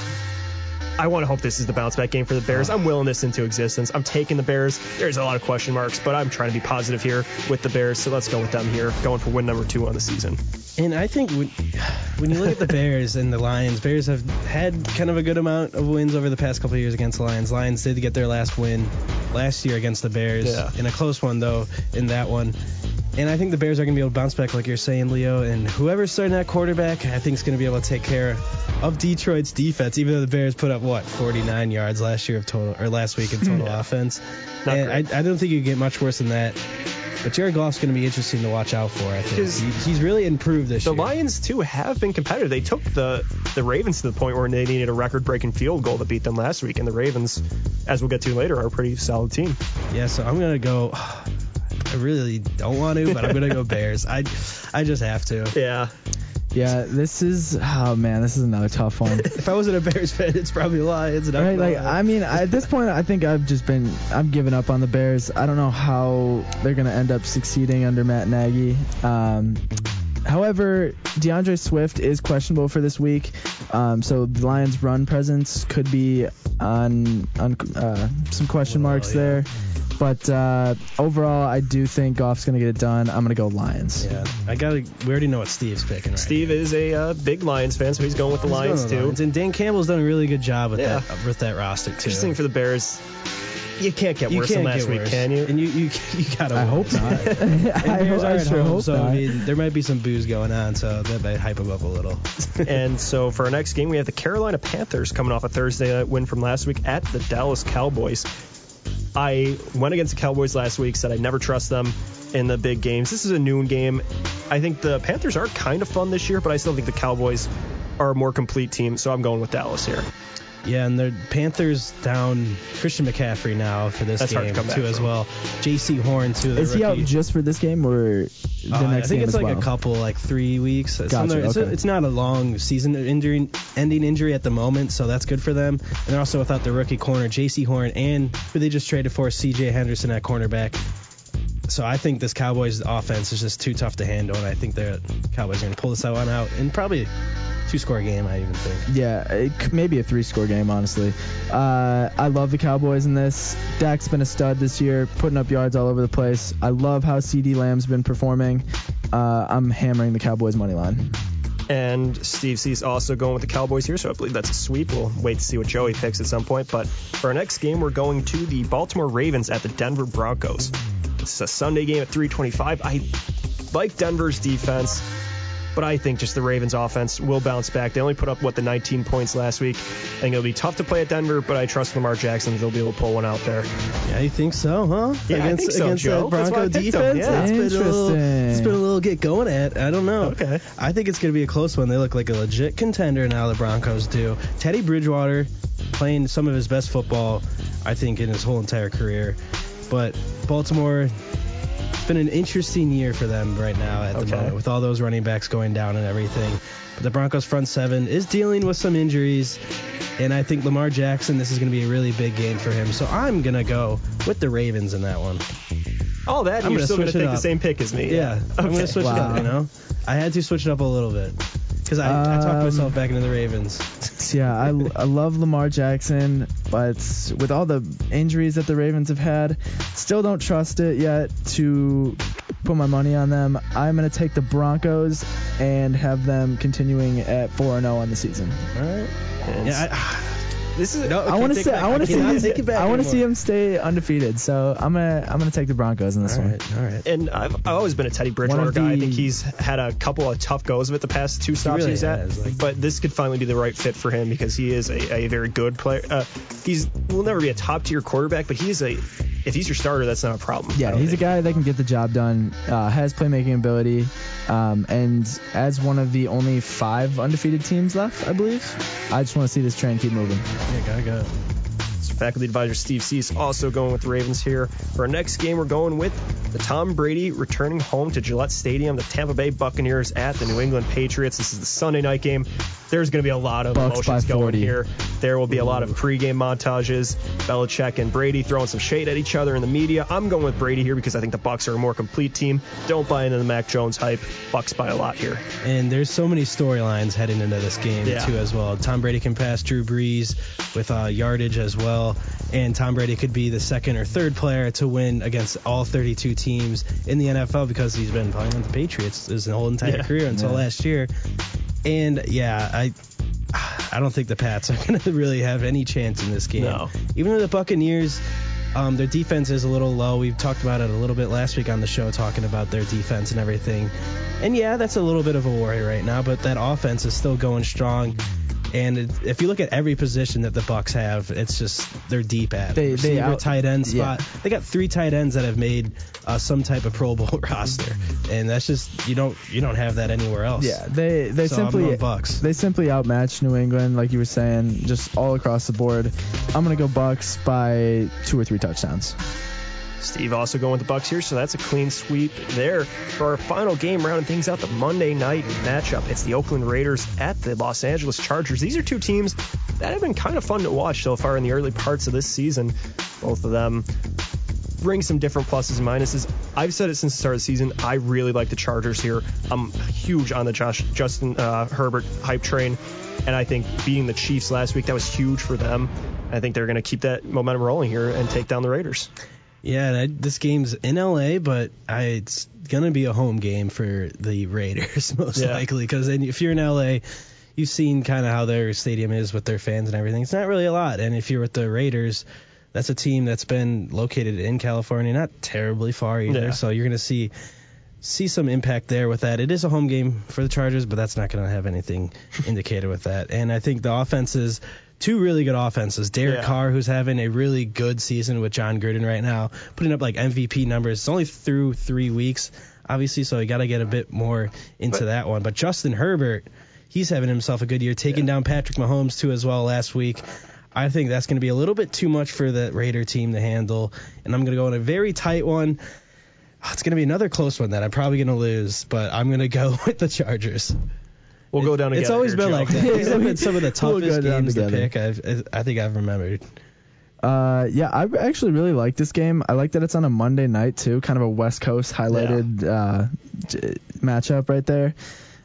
I want to hope this is the bounce back game for the Bears. I'm willing this into existence. I'm taking the Bears. There's a lot of question marks, but I'm trying to be positive here with the Bears, so let's go with them here, going for win number 2 on the season. And I think when you look at the Bears and the Lions, Bears have had kind of a good amount of wins over the past couple of years against the Lions. Lions did get their last win last year against the Bears, in a close one, though, in that one. And I think the Bears are going to be able to bounce back, like you're saying, Leo. And whoever's starting that quarterback, I think is going to be able to take care of Detroit's defense, even though the Bears put up, 49 yards last week in total offense. And I don't think you can get much worse than that. But Jared Goff's going to be interesting to watch out for, I think. He's really improved this year. The Lions, too, have been competitive. They took the Ravens to the point where they needed a record-breaking field goal to beat them last week. And the Ravens, as we'll get to later, are a pretty solid team. Yeah, so I'm going to go... I really don't want to, but I'm going to go Bears. I just have to. Yeah, this is another tough one. If I wasn't a Bears fan, it's probably Lions. Right, at this point, I think I've given up on the Bears. I don't know how they're going to end up succeeding under Matt Nagy. However, DeAndre Swift is questionable for this week, so the Lions' run presence could be on some question marks there. But overall, I do think Goff's going to get it done. I'm going to go Lions. Yeah, we already know what Steve's picking, right? Steve is a big Lions fan, so he's going with the Lions, too. Lions. And Dan Campbell's done a really good job with that roster, too. Interesting for the Bears. You can't get worse than last week, can you? And you got to. I hope not. I sure hope so. I mean, there might be some booze going on, so that might hype them up a little. And so for our next game, we have the Carolina Panthers coming off a Thursday night win from last week at the Dallas Cowboys. I went against the Cowboys last week, said I'd never trust them in the big games. This is a noon game. I think the Panthers are kind of fun this year, but I still think the Cowboys are a more complete team, so I'm going with Dallas here. Yeah, and the Panthers down Christian McCaffrey now for this game too as well. J.C. Horn too. Is he out just for this game or the next game? I think it's like a couple, 3 weeks. Gotcha, it's not a long season-ending injury at the moment, so that's good for them. And they're also without their rookie corner J.C. Horn, and who they just traded for C.J. Henderson at cornerback. So I think this Cowboys offense is just too tough to handle, and I think the Cowboys are going to pull this one out and probably 2-score game, I even think. Yeah, maybe a 3-score game, honestly. I love the Cowboys in this. Dak's been a stud this year, putting up yards all over the place. I love how CeeDee Lamb's been performing. I'm hammering the Cowboys money line. And Steve C's also going with the Cowboys here, so I believe that's a sweep. We'll wait to see what Joey picks at some point. But for our next game, we're going to the Baltimore Ravens at the Denver Broncos. It's a Sunday game at 3:25. I like Denver's defense. but I think just the Ravens offense will bounce back. They only put up, the 19 points last week. I think it'll be tough to play at Denver, but I trust Lamar Jackson. They'll be able to pull one out there. Yeah, you think so, huh? Yeah, I think so, against Joe. that Bronco defense? Yeah. It's been a little get going at. I don't know. Okay. I think it's going to be a close one. They look like a legit contender now, the Broncos do. Teddy Bridgewater playing some of his best football, I think, in his whole entire career. But Baltimore, it's been an interesting year for them right now at the moment, with all those running backs going down and everything. But the Broncos front seven is dealing with some injuries, and I think Lamar Jackson, this is going to be a really big game for him. So I'm going to go with the Ravens in that one. All that, and you're still going to take the same pick as me. Yeah, I'm going to switch it up, I had to switch it up a little bit because I talked myself back into the Ravens. Yeah, I love Lamar Jackson, but with all the injuries that the Ravens have had, still don't trust it yet to put my money on them. I'm going to take the Broncos and have them continuing at 4-0 on the season. All right. I want to see him stay undefeated. So I'm gonna take the Broncos in this one. All right. And I've always been a Teddy Bridgewater guy. I think he's had a couple of tough goes of it the past two stops he's at. But this could finally be the right fit for him because he is a very good player. Will never be a top tier quarterback, but if he's your starter, that's not a problem. Yeah, he's a guy that can get the job done, has playmaking ability, and as one of the only 5 undefeated teams left, I believe, I just want to see this train keep moving. Yeah, gotta go. Faculty advisor Steve Cease also going with the Ravens here. For our next game, we're going with the Tom Brady returning home to Gillette Stadium, the Tampa Bay Buccaneers at the New England Patriots. This is the Sunday night game. There's going to be a lot of emotions going here. There will be a lot of pregame montages. Belichick and Brady throwing some shade at each other in the media. I'm going with Brady here because I think the Bucs are a more complete team. Don't buy into the Mac Jones hype. Bucs buy a lot here. And there's so many storylines heading into this game too as well. Tom Brady can pass Drew Brees with yardage as well. And Tom Brady could be the second or third player to win against all 32 teams in the NFL because he's been playing with the Patriots his whole entire career until last year. And I don't think the Pats are going to really have any chance in this game. No. Even though the Buccaneers, their defense is a little low. We've talked about it a little bit last week on the show, talking about their defense and everything. And that's a little bit of a worry right now, but that offense is still going strong. And if you look at every position that the Bucs have, it's just they're deep at receiver, tight end spot. Yeah. They got 3 tight ends that have made some type of Pro Bowl roster, and that's just you don't have that anywhere else. Yeah, they simply outmatched New England, like you were saying, just all across the board. I'm gonna go Bucs by 2 or 3 touchdowns. Steve also going with the Bucs here, so that's a clean sweep there. For our final game, rounding things out, the Monday night matchup. It's the Oakland Raiders at the Los Angeles Chargers. These are 2 teams that have been kind of fun to watch so far in the early parts of this season. Both of them bring some different pluses and minuses. I've said it since the start of the season. I really like the Chargers here. I'm huge on the Justin Herbert hype train, and I think beating the Chiefs last week, that was huge for them. I think they're going to keep that momentum rolling here and take down the Raiders. Yeah, this game's in LA, but it's going to be a home game for the Raiders most likely, because if you're in LA, you've seen kind of how their stadium is with their fans and everything. It's not really a lot. And if you're with the Raiders, that's a team that's been located in California, not terribly far either. Yeah. So you're going to see some impact there with that. It is a home game for the Chargers, but that's not going to have anything indicated with that. And I think the offenses, 2 really good offenses. Derek Carr, who's having a really good season with John Gruden right now, putting up like MVP numbers. It's only through 3 weeks, obviously, so you got to get a bit more into that one. But Justin Herbert, he's having himself a good year, taking down Patrick Mahomes too as well last week. I think that's going to be a little bit too much for the Raider team to handle, and I'm going to go in a very tight one. It's going to be another close one that I'm probably going to lose, but I'm going to go with the Chargers. We'll go down together. It's always been Joe. like that. These have been some of the toughest games to pick I think I've remembered. I actually really like this game. I like that it's on a Monday night too, kind of a West Coast highlighted matchup right there.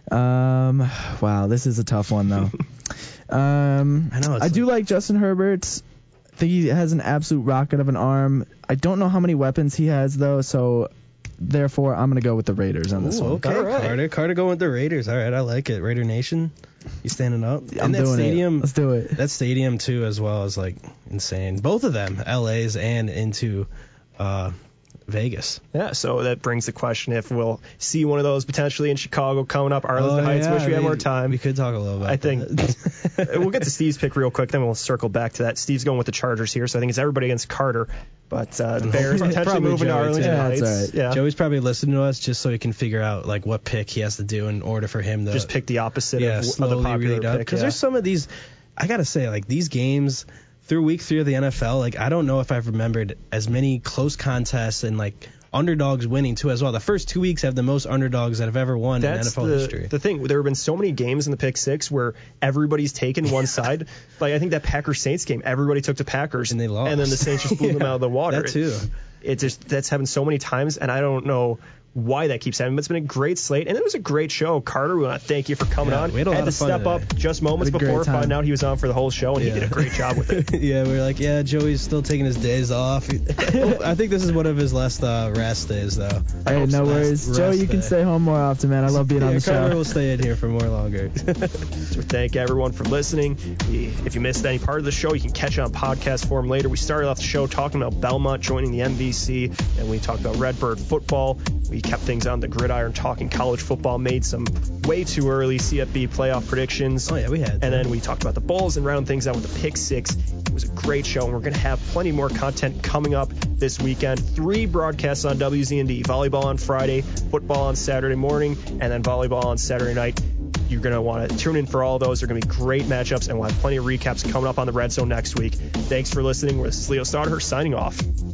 Wow, this is a tough one though. I know. I do like Justin Herbert. I think he has an absolute rocket of an arm. I don't know how many weapons he has though, so therefore I'm going to go with the Raiders on this one. Okay, right. Carter going with the Raiders. All right, I like it. Raider Nation, you standing up? I'm doing stadium, it. Let's do it. That stadium too, as well, is like insane. Both of them, LA's and into Vegas. Yeah, so that brings the question if we'll see one of those potentially in Chicago coming up. Arlington Heights, wish we had more time. We could talk a little about I think we'll get to Steve's pick real quick, then we'll circle back to that. Steve's going with the Chargers here, so I think it's everybody against Carter. But the Bears potentially moving to Arlington Heights. That's right. Yeah. Joey's probably listening to us just so he can figure out like what pick he has to do in order for him to just pick the opposite of the slowly popular read up. pick. Because there's some of these, I gotta say, like these games through week 3 of the NFL, like I don't know if I've remembered as many close contests and like underdogs winning too as well. The first 2 weeks have the most underdogs that have ever won in NFL history. The thing, there have been so many games in the pick 6 where everybody's taken one side. Like I think that Packers Saints game, everybody took the Packers and they lost, and then the Saints just blew them out of the water. That too. That's happened so many times, and I don't know why that keeps happening. But it's been a great slate, and it was a great show. Carter, we want to thank you for coming on. We had a lot of fun step up just moments before finding out he was on for the whole show, and he did a great job with it. Yeah, we were like, Joey's still taking his days off. I think this is one of his last rest days, though. Hey, no worries. Joey, you can stay home more often, man. I love being on the show. Carter will stay in here for more longer. So thank everyone for listening. If you missed any part of the show, you can catch it on podcast form later. We started off the show talking about Belmont joining the MVC, and we talked about Redbird football. We kept things on the gridiron, talking college football, made some way too early CFB playoff predictions. Oh, yeah, we had. And then we talked about the Bulls and round things out with the pick 6. It was a great show, and we're going to have plenty more content coming up this weekend. 3 broadcasts on WZND, volleyball on Friday, football on Saturday morning, and then volleyball on Saturday night. You're going to want to tune in for all those. They're going to be great matchups, and we'll have plenty of recaps coming up on the Red Zone next week. Thanks for listening. This is Leo Stodder signing off.